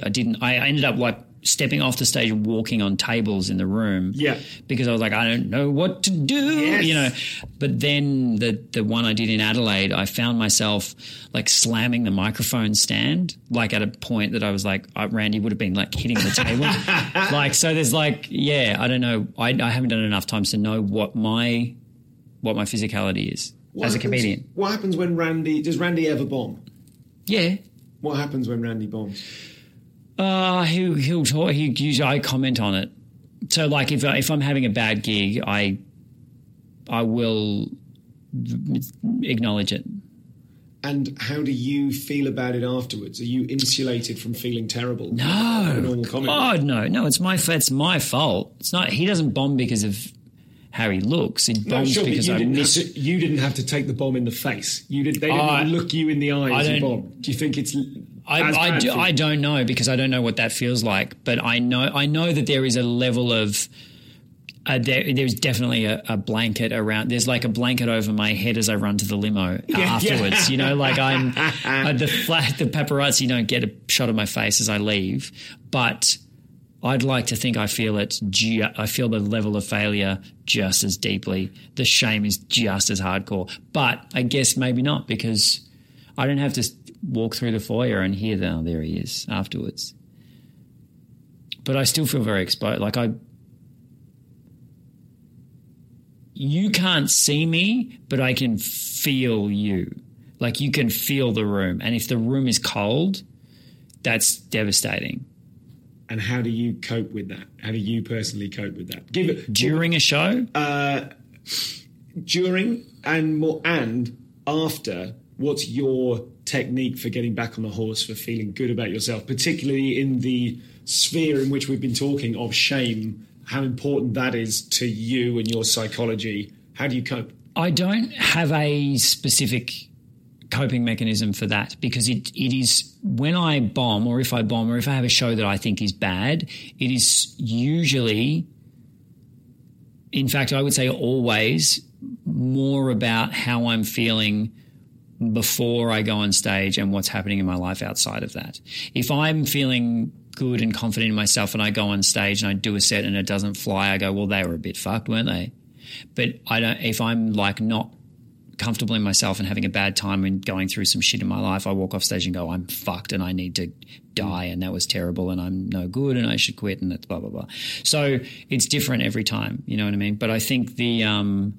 I ended up like stepping off the stage and walking on tables in the room. Yeah. Because I was like, I don't know what to do, Yes. you know. But then the the one I did in Adelaide, I found myself like slamming the microphone stand, like at a point that I was like, uh, Randy would have been like hitting the table. Like, so there's like, yeah, I don't know. I, I haven't done it enough times to know what my what my physicality is What as a happens- comedian. What happens when Randy, does Randy ever bomb? Yeah. What happens when Randy bombs? Uh, he, he'll talk, he usually, I comment on it. So like if, if I'm having a bad gig, I, I will acknowledge it. And how do you feel about it afterwards? Are you insulated from feeling terrible? No, Like a normal comic? God, no, no. It's my it's my fault. It's not. He doesn't bomb because of how he looks. He No, bombs sure, but because you I didn't, have miss. to, you didn't have to take the bomb in the face. You did. They didn't I- look you in the eye I as you don't- bomb. Do you think it's? I, as I, bad do, for you? I don't know because I don't know what that feels like. But I know I know that there is a level of. Uh, there, there's definitely a, a blanket around. There's like a blanket over my head as I run to the limo Yeah, afterwards. yeah. You know, like I'm uh, the flat. The paparazzi don't get a shot of my face as I leave, but I'd like to think I feel it. Ju- I feel the level of failure just as deeply. The shame is just as hardcore. But I guess maybe not because I don't have to walk through the foyer and hear, oh, there he is afterwards. But I still feel very exposed. Like I. You can't see me, but I can feel you. Like you can feel the room. And if the room is cold, that's devastating. And how do you cope with that? How do you personally cope with that? Give it During a show? Uh, during and more and after. What's your technique for getting back on the horse, for feeling good about yourself, particularly in the sphere in which we've been talking of shame? How important that is to you and your psychology. How do you cope? I don't have a specific coping mechanism for that because it, it is when I bomb or if I bomb or if I have a show that I think is bad, it is usually, in fact, I would say always more about how I'm feeling before I go on stage and what's happening in my life outside of that. If I'm feeling good and confident in myself and I go on stage and I do a set and it doesn't fly, I go, well, they were a bit fucked, weren't they? But I don't, if I'm like not comfortable in myself and having a bad time and going through some shit in my life, I walk off stage and go, I'm fucked and I need to die and that was terrible and I'm no good and I should quit and that's blah, blah, blah. So it's different every time, you know what I mean? But I think the, um,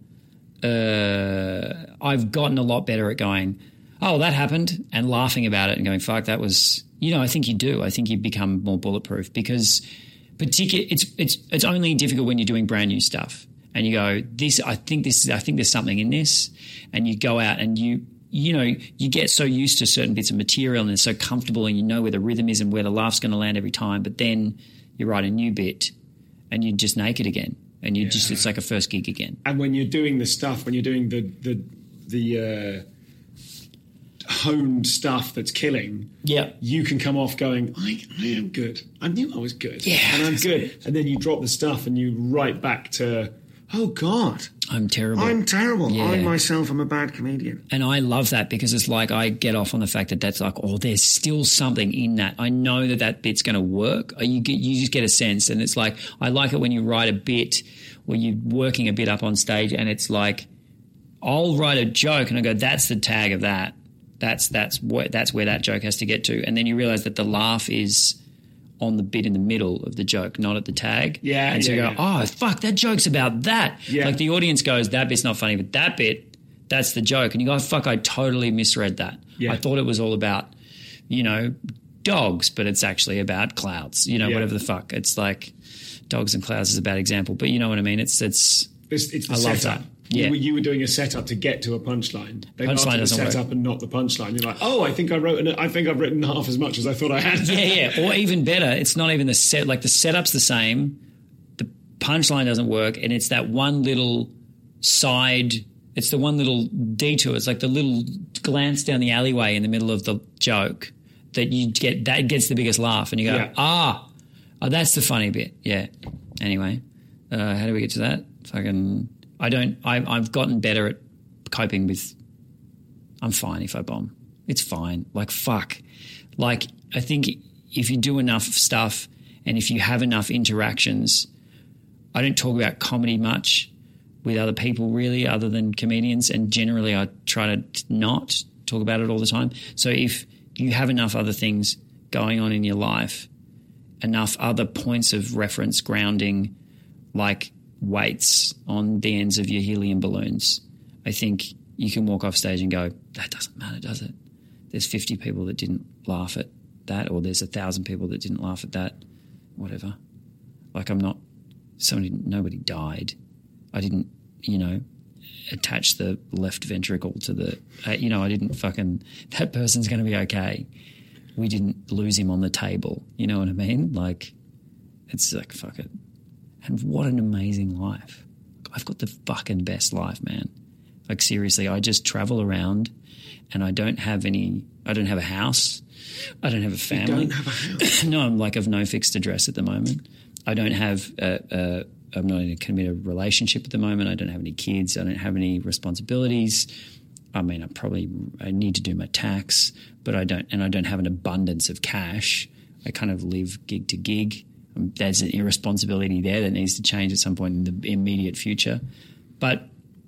uh, I've gotten a lot better at going, oh, that happened, and laughing about it and going, fuck, that was, you know, I think you do. I think you become more bulletproof because particular, it's, it's, it's only difficult when you're doing brand new stuff and you go, this, I think this is, I think there's something in this, and you go out and you, you know, you get so used to certain bits of material and it's so comfortable and you know where the rhythm is and where the laugh's going to land every time, but then you write a new bit and you're just naked again. And you yeah. just, it's like a first gig again. And when you're doing the stuff, when you're doing the the the uh, honed stuff that's killing, yeah, you can come off going, I, I am good. I knew I was good. Yeah. And I'm good. And then you drop the stuff and you right back to, oh, God. I'm terrible. I'm terrible. Yeah. I myself am a bad comedian. And I love that because it's like I get off on the fact that that's like, oh, there's still something in that. I know that that bit's going to work. You get, you just get a sense. And it's like, I like it when you write a bit or you're working a bit up on stage and it's like, I'll write a joke and I go, that's the tag of that. That's, that's what, that's where that joke has to get to. And then you realize that the laugh is on the bit in the middle of the joke, not at the tag. Yeah. And so yeah, you go, yeah. oh, fuck, that joke's about that. Yeah. Like the audience goes, that bit's not funny, but that bit, that's the joke. And you go, oh, fuck, I totally misread that. Yeah. I thought it was all about, you know, dogs, but it's actually about clouds, you know, Yeah. whatever the fuck. It's like dogs and clouds is a bad example, but you know what I mean? It's, it's, It's, it's the I love setup. that. Yeah. You, were, you were doing a setup to get to a punchline. They Punchline laughed at the doesn't work. setup and not the punchline. You're like, oh, I think I wrote. An, I think I've written half as much as I thought I had. yeah, yeah. Or even better, it's not even the set. Like the setup's the same, the punchline doesn't work, and it's that one little side. It's the one little detour. It's like the little glance down the alleyway in the middle of the joke that you get. That gets the biggest laugh, and you go, Yeah. ah, oh, that's the funny bit. Yeah. Anyway, uh, how do we get to that? Fucking. I don't. I, I've gotten better at coping with. I'm fine if I bomb. It's fine. Like fuck. Like I think if you do enough stuff and if you have enough interactions, I don't talk about comedy much with other people really other than comedians, and generally I try to not talk about it all the time. So if you have enough other things going on in your life, enough other points of reference grounding like weights on the ends of your helium balloons, I think you can walk off stage and go, that doesn't matter, does it? There's fifty people that didn't laugh at that, or there's a thousand people that didn't laugh at that, whatever. Like I'm not, somebody, nobody died. I didn't, you know, attach the left ventricle to the, uh, you know, I didn't fucking, that person's going to be okay. We didn't lose him on the table. You know what I mean? Like, it's like, fuck it. And what an amazing life. I've got the fucking best life, man. Like, seriously, I just travel around and I don't have any, I don't have a house. I don't have a family. You don't have a house? No, I'm like, I've no fixed address at the moment. I don't have a, a I'm not in a committed relationship at the moment. I don't have any kids. I don't have any responsibilities. I mean, I probably I need to do my tax, but I don't, and I don't have an abundance of cash. I kind of live gig to gig. Um, there's an irresponsibility there that needs to change at some point in the immediate future. But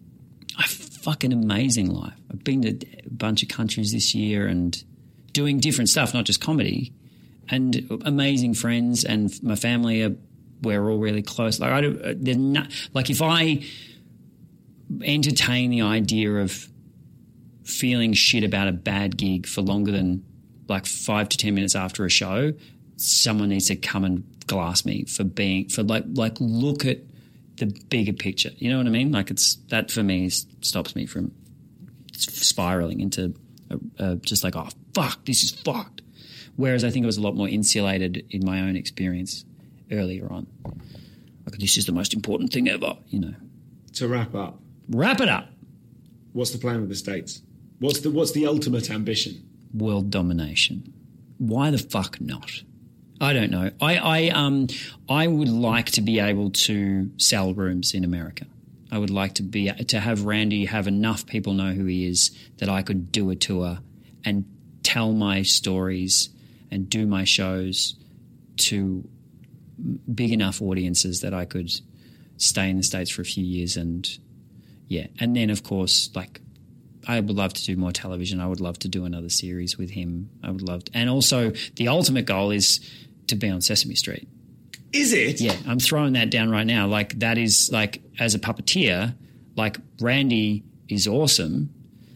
a fucking amazing life. I've been to a bunch of countries this year and doing different stuff, not just comedy, and amazing friends, and my family are, we're all really close. Like I do, there's not, like if I entertain the idea of feeling shit about a bad gig for longer than like five to ten minutes after a show, someone needs to come and glass me for being, for like, like look at the bigger picture. You know what I mean? Like it's, that for me stops me from spiraling into a, a, just like, oh fuck, this is fucked. Whereas I think I was a lot more insulated in my own experience earlier on. Like, this is the most important thing ever, you know. To wrap up. Wrap it up. What's the plan with the States? What's the what's the ultimate ambition? World domination. Why the fuck not? I don't know. I I um I would like to be able to sell rooms in America. I would like to be to have Randy have enough people know who he is that I could do a tour and tell my stories and do my shows to big enough audiences that I could stay in the States for a few years. And yeah, and then of course, like I would love to do more television. I would love to do another series with him. I would love to, and also the ultimate goal is to be on Sesame Street. Is it? Yeah, I'm throwing that down right now. Like that is like, as a puppeteer, like Randy is awesome.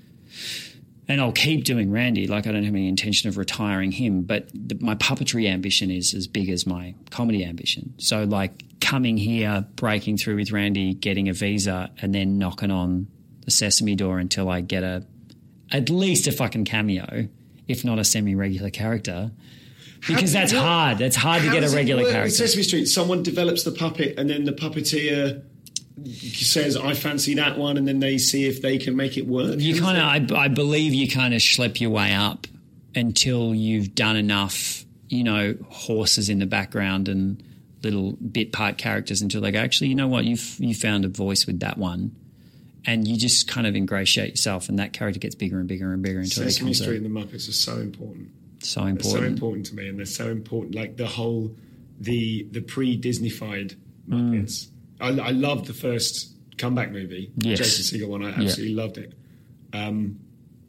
And I'll keep doing Randy. Like I don't have any intention of retiring him, but the, my puppetry ambition is as big as my comedy ambition. So like coming here, breaking through with Randy, getting a visa, and then knocking on the Sesame door until I get a, at least a fucking cameo, if not a semi-regular character. Because How, that's what, hard. That's hard to get a regular work character. With Sesame Street, someone develops the puppet and then the puppeteer says, I fancy that one, and then they see if they can make it work. You kind of, I, I believe you kind of schlep your way up until you've done enough, you know, horses in the background and little bit part characters until they go, actually, you know what, you've you found a voice with that one. And you just kind of ingratiate yourself, and that character gets bigger and bigger and bigger until Sesame it becomes Street a, and the Muppets are so important. So important. They're so important to me, and they're so important. Like the whole, the the pre-Disneyfied Muppets. Mm. I, I loved the first comeback movie, yes. Jason Segel one. I absolutely yeah. loved it. Um,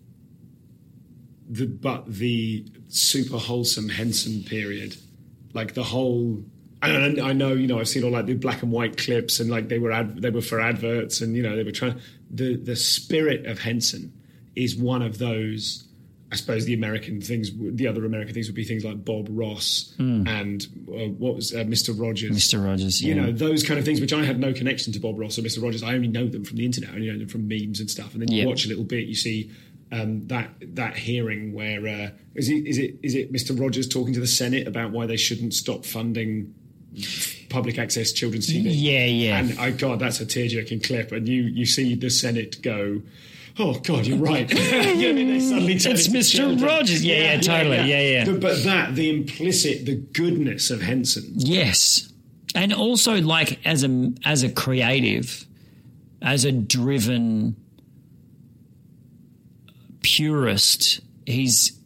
the but the super wholesome Henson period, like the whole. And I know, you know, I've seen all like the black and white clips, and like they were ad, they were for adverts, and you know they were trying. The the spirit of Henson is one of those. I suppose the American things, the other American things would be things like Bob Ross mm. and uh, what was uh, Mister Rogers. Mister Rogers, yeah. You know, those kind of things, which I had no connection to Bob Ross or Mister Rogers. I only know them from the internet. I only know them from memes and stuff. And then you yep. watch a little bit, you see um, that that hearing where uh, is it is it is it Mister Rogers talking to the Senate about why they shouldn't stop funding public access children's T V? Yeah, yeah. And I God, that's a tear-jerking clip. And you you see the Senate go, oh, God, you're right. You know what I mean? They suddenly turn it's Mister children. Rogers. Yeah, yeah, yeah totally. Yeah, yeah. yeah. But, but that, the implicit, the goodness of Henson. Yes. And also, like, as a, as a creative, as a driven purist, he's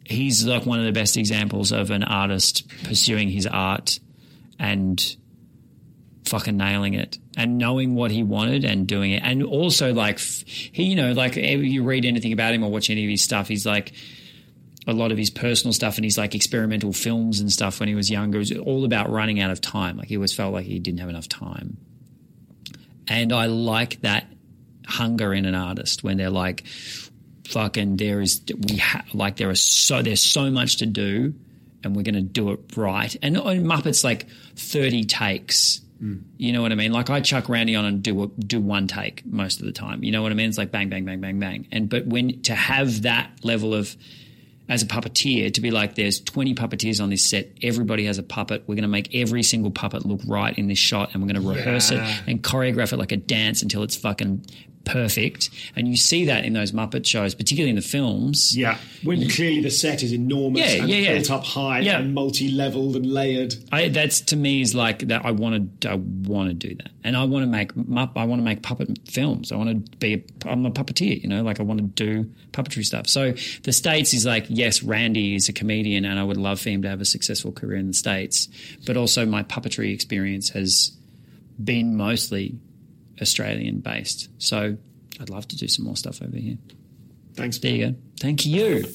he's like one of the best examples of an artist pursuing his art and fucking nailing it and knowing what he wanted and doing it. And also like he, you know, like you read anything about him or watch any of his stuff, he's like a lot of his personal stuff and his like experimental films and stuff when he was younger, it was all about running out of time. Like he always felt like he didn't have enough time. And I like that hunger in an artist when they're like, fucking there is, we ha- like there is so, there's so much to do and we're going to do it right. And on Muppets, like thirty takes, mm. you know what I mean? Like I chuck Randy on and do a, do one take most of the time. You know what I mean? It's like bang, bang, bang, bang, bang. And, but when, to have that level of, as a puppeteer, to be like, there's twenty puppeteers on this set, everybody has a puppet, we're going to make every single puppet look right in this shot and we're going to rehearse yeah. it and choreograph it like a dance until it's fucking perfect. And you see that in those Muppet shows, particularly in the films. Yeah, when you, clearly the set is enormous yeah, and yeah, yeah. built up high yeah. and multi-leveled and layered. I, that's to me is like that. I want to, I want to do that, and I want to make, I want to make puppet films. I want to be, a, I'm a puppeteer, you know, like I want to do puppetry stuff. So the States is like, yes, Randy is a comedian, and I would love for him to have a successful career in the States, but also my puppetry experience has been mostly Australian based. So I'd love to do some more stuff over here. Thanks. There you go. Thank you.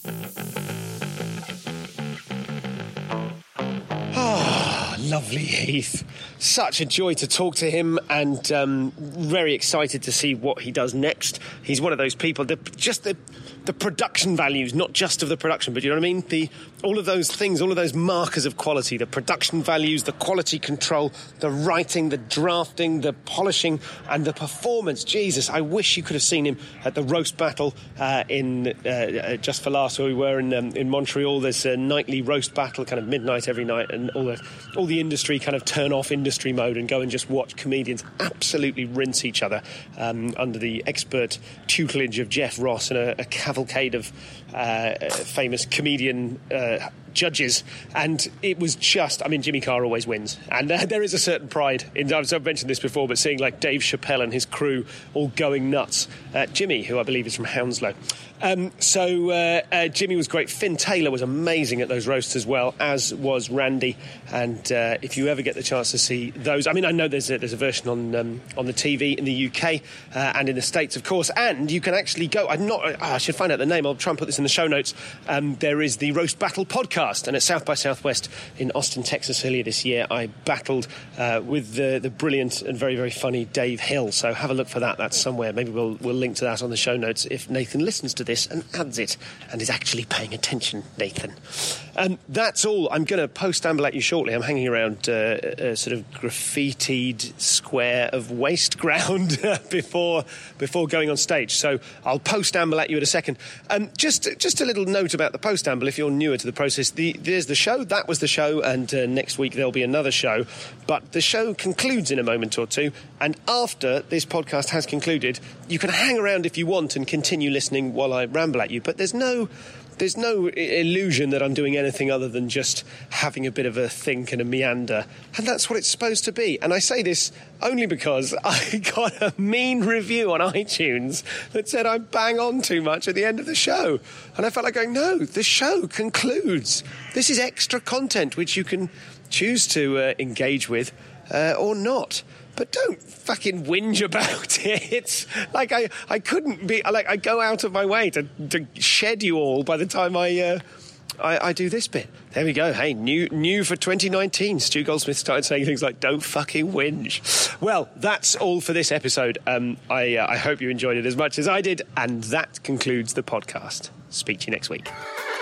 Oh, lovely Heath. Such a joy to talk to him, and um, very excited to see what he does next. He's one of those people that just the the production values, not just of the production, but you know what I mean? The all of those things, all of those markers of quality, the production values, the quality control, the writing, the drafting, the polishing, and the performance. Jesus, I wish you could have seen him at the roast battle uh, in uh, just for last, where we were in um, in Montreal. There's a nightly roast battle, kind of midnight every night, and all the all the industry kind of turn off industry mode and go and just watch comedians absolutely rinse each other um, under the expert tutelage of Jeff Ross and a, a cavalcade of uh, famous comedian uh, judges. And it was just, I mean, Jimmy Carr always wins, and uh, there is a certain pride in, I've mentioned this before, but seeing like Dave Chappelle and his crew all going nuts. uh, Jimmy, who I believe is from Hounslow. Um, so uh, uh, Jimmy was great. Finn Taylor was amazing at those roasts as well, as was Randy. And uh, if you ever get the chance to see those, I mean, I know there's a, there's a version on um, on the T V in the U K uh, and in the States, of course. And you can actually go. I'm not. Oh, I should find out the name. I'll try and put this in the show notes. Um, there is the Roast Battle podcast, and at South by Southwest in Austin, Texas, earlier this year, I battled uh, with the the brilliant and very very funny Dave Hill. So have a look for that. That's somewhere. Maybe we'll we'll link to that on the show notes if Nathan listens to this and adds it and is actually paying attention, Nathan. Um, that's all. I'm going to post amble at you shortly. I'm hanging around uh, a sort of graffitied square of waste ground before before going on stage. So I'll post amble at you in a second. Um, just just a little note about the post amble if you're newer to the process. The, there's the show. That was the show, and uh, next week there'll be another show. But the show concludes in a moment or two, and after this podcast has concluded, you can hang around if you want and continue listening while I ramble at you. But there's no... There's no illusion that I'm doing anything other than just having a bit of a think and a meander. And that's what it's supposed to be. And I say this only because I got a mean review on iTunes that said I bang on too much at the end of the show. And I felt like going, no, the show concludes. This is extra content which you can choose to uh, engage with uh, or not. But don't fucking whinge about it. Like, I, I couldn't be... Like, I go out of my way to, to shed you all by the time I, uh, I I do this bit. There we go. Hey, new new for twenty nineteen. Stu Goldsmith started saying things like, don't fucking whinge. Well, that's all for this episode. Um, I, uh, I hope you enjoyed it as much as I did. And that concludes the podcast. Speak to you next week.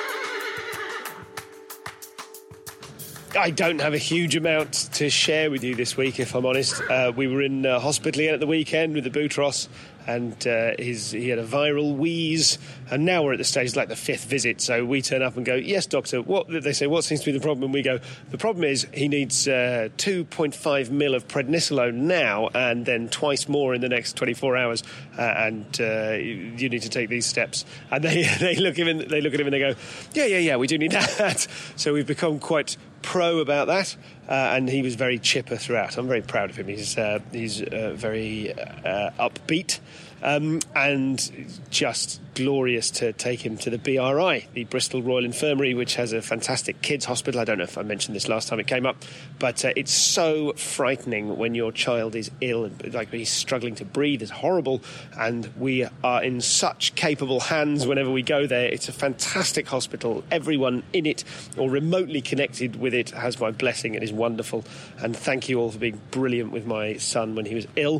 I don't have a huge amount to share with you this week, if I'm honest. Uh, we were in uh, hospital at the weekend with the Boutros, and uh, his, he had a viral wheeze, and now we're at the stage like the fifth visit. So we turn up and go, yes, doctor. What they say, what seems to be the problem? And we go, the problem is he needs uh, two point five mil of prednisolone now, and then twice more in the next twenty-four hours, uh, and uh, you need to take these steps. And they they look him in, they look at him and they go, yeah, yeah, yeah, we do need that. So we've become quite pro about that, uh, and he was very chipper throughout. I'm very proud of him. He's uh, he's uh, very uh, upbeat. Um, and just glorious to take him to the B R I, the Bristol Royal Infirmary, which has a fantastic kids hospital. I don't know if I mentioned this last time it came up, but uh, it's so frightening when your child is ill, and like he's struggling to breathe. It's horrible, and we are in such capable hands whenever we go there. It's a fantastic hospital. Everyone in it or remotely connected with it has my blessing. It is wonderful, and thank you all for being brilliant with my son when he was ill.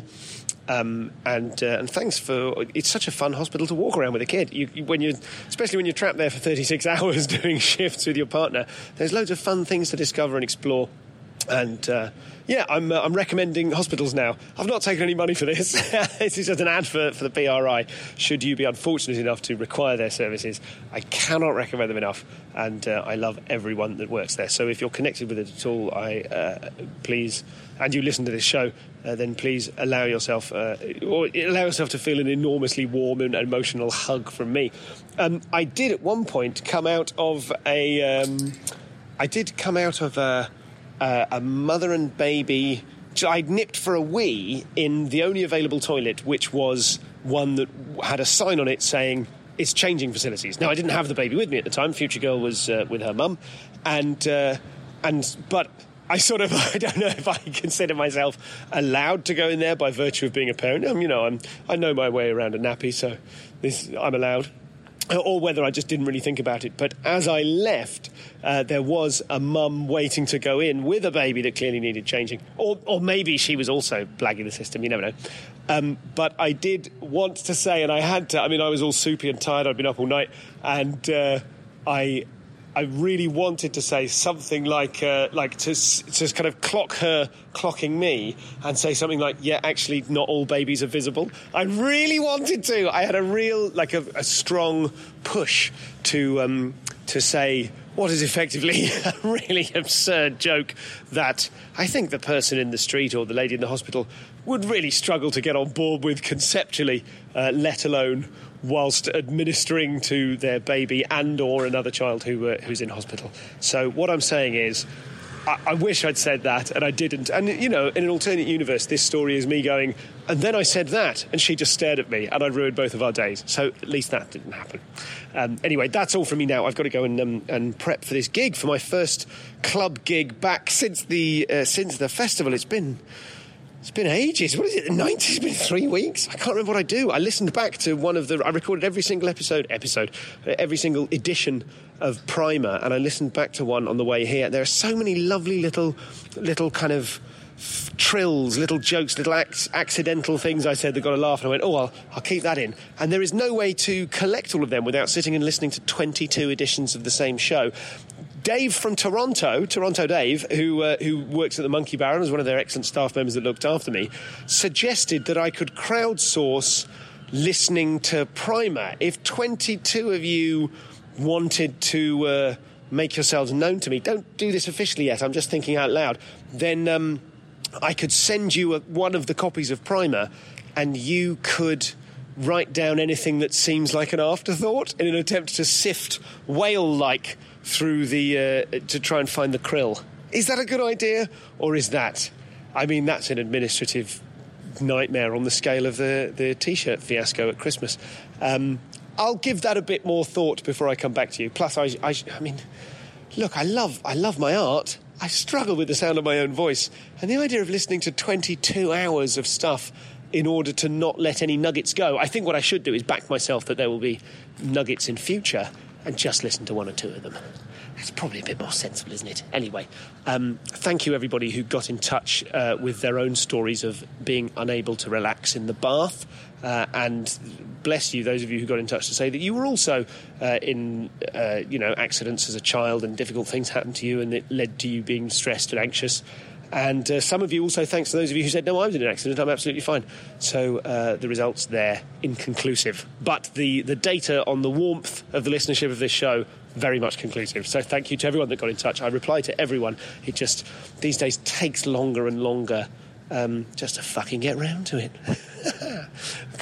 Um, and uh, and thanks for. It's such a fun hospital to walk around with a kid. You, you, when you, especially when you're trapped there for thirty-six hours doing shifts with your partner, there's loads of fun things to discover and explore. And uh, yeah, I'm uh, I'm recommending hospitals now. I've not taken any money for this. This is just an advert for the B R I. Should you be unfortunate enough to require their services, I cannot recommend them enough. And uh, I love everyone that works there. So if you're connected with it at all, I uh, please, and you listen to this show, uh, then please allow yourself uh, or allow yourself to feel an enormously warm and emotional hug from me. Um, I did at one point come out of a. Um, I did come out of a. Uh, a mother and baby. I'd nipped for a wee in the only available toilet, which was one that had a sign on it saying it's changing facilities. Now, I didn't have the baby with me at the time. Future girl was uh, with her mum, and uh, and but I sort of I don't know if I consider myself allowed to go in there by virtue of being a parent. Um, you know, I'm I know my way around a nappy, so this I'm allowed. Or whether I just didn't really think about it. But as I left, uh, there was a mum waiting to go in with a baby that clearly needed changing. Or or maybe she was also blagging the system, you never know. Um, but I did want to say, and I had to, I mean, I was all soupy and tired, I'd been up all night, and uh, I... I really wanted to say something like uh, like to to kind of clock her clocking me and say something like, yeah, actually not all babies are visible. I really wanted to. I had a real, like a, a strong push to um, to say what is effectively a really absurd joke that I think the person in the street or the lady in the hospital would really struggle to get on board with conceptually, uh, let alone whilst administering to their baby and or another child who uh, who's in hospital. So what I'm saying is, I, I wish I'd said that, and I didn't. And, you know, in an alternate universe, this story is me going, and then I said that, and she just stared at me, and I ruined both of our days. So at least that didn't happen. Um, anyway, that's all from me now. I've got to go and um, and prep for this gig, for my first club gig back since the uh, since the festival. It's been... It's been ages. What is it? The nineties? It's been three weeks. I can't remember what I do. I listened back to one of the... I recorded every single episode, episode, every single edition of Primer, and I listened back to one on the way here. There are so many lovely little, little kind of f- trills, little jokes, little ac- accidental things I said that got a laugh, and I went, oh, I'll, I'll keep that in. And there is no way to collect all of them without sitting and listening to twenty-two editions of the same show. Dave from Toronto, Toronto Dave, who uh, who works at the Monkey Bar and was one of their excellent staff members that looked after me, suggested that I could crowdsource listening to Primer. If twenty-two of you wanted to uh, make yourselves known to me, don't do this officially yet, I'm just thinking out loud, then um, I could send you a, one of the copies of Primer, and you could write down anything that seems like an afterthought in an attempt to sift whale-like through the uh, to try and find the krill. Is that a good idea, or is that? I mean, that's an administrative nightmare on the scale of the the T-shirt fiasco at Christmas. Um, I'll give that a bit more thought before I come back to you. Plus, I, I, I mean, look, I love I love my art. I struggle with the sound of my own voice, and the idea of listening to twenty-two hours of stuff in order to not let any nuggets go. I think what I should do is back myself that there will be nuggets in future, and just listen to one or two of them. That's probably a bit more sensible, isn't it? Anyway, um, thank you, everybody who got in touch uh, with their own stories of being unable to relax in the bath. Uh, and bless you, those of you who got in touch to say that you were also uh, in, uh, you know, accidents as a child and difficult things happened to you and it led to you being stressed and anxious. And uh, some of you also, thanks to those of you who said, no, I was in an accident, I'm absolutely fine. So uh, the results there, inconclusive. But the, the data on the warmth of the listenership of this show, very much conclusive. So thank you to everyone that got in touch. I reply to everyone. It just, these days, takes longer and longer um, just to fucking get round to it. I can't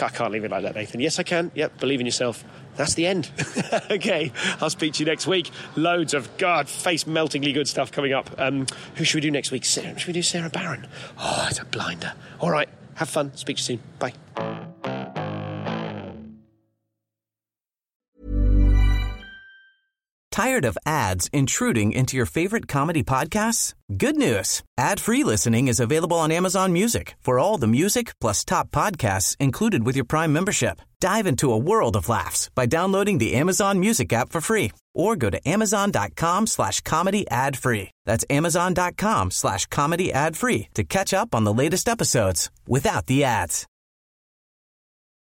I can't leave it like that, Nathan. Yes, I can. Yep, believe in yourself. That's the end. Okay, I'll speak to you next week. Loads of, God, face-meltingly good stuff coming up. Um, who should we do next week? Sarah, should we do Sarah Barron? Oh, it's a blinder. All right, have fun. Speak to you soon. Bye. Tired of ads intruding into your favorite comedy podcasts? Good news. Ad-free listening is available on Amazon Music for all the music plus top podcasts included with your Prime membership. Dive into a world of laughs by downloading the Amazon Music app for free or go to amazon.com slash comedy ad free. That's amazon.com slash comedy ad free to catch up on the latest episodes without the ads.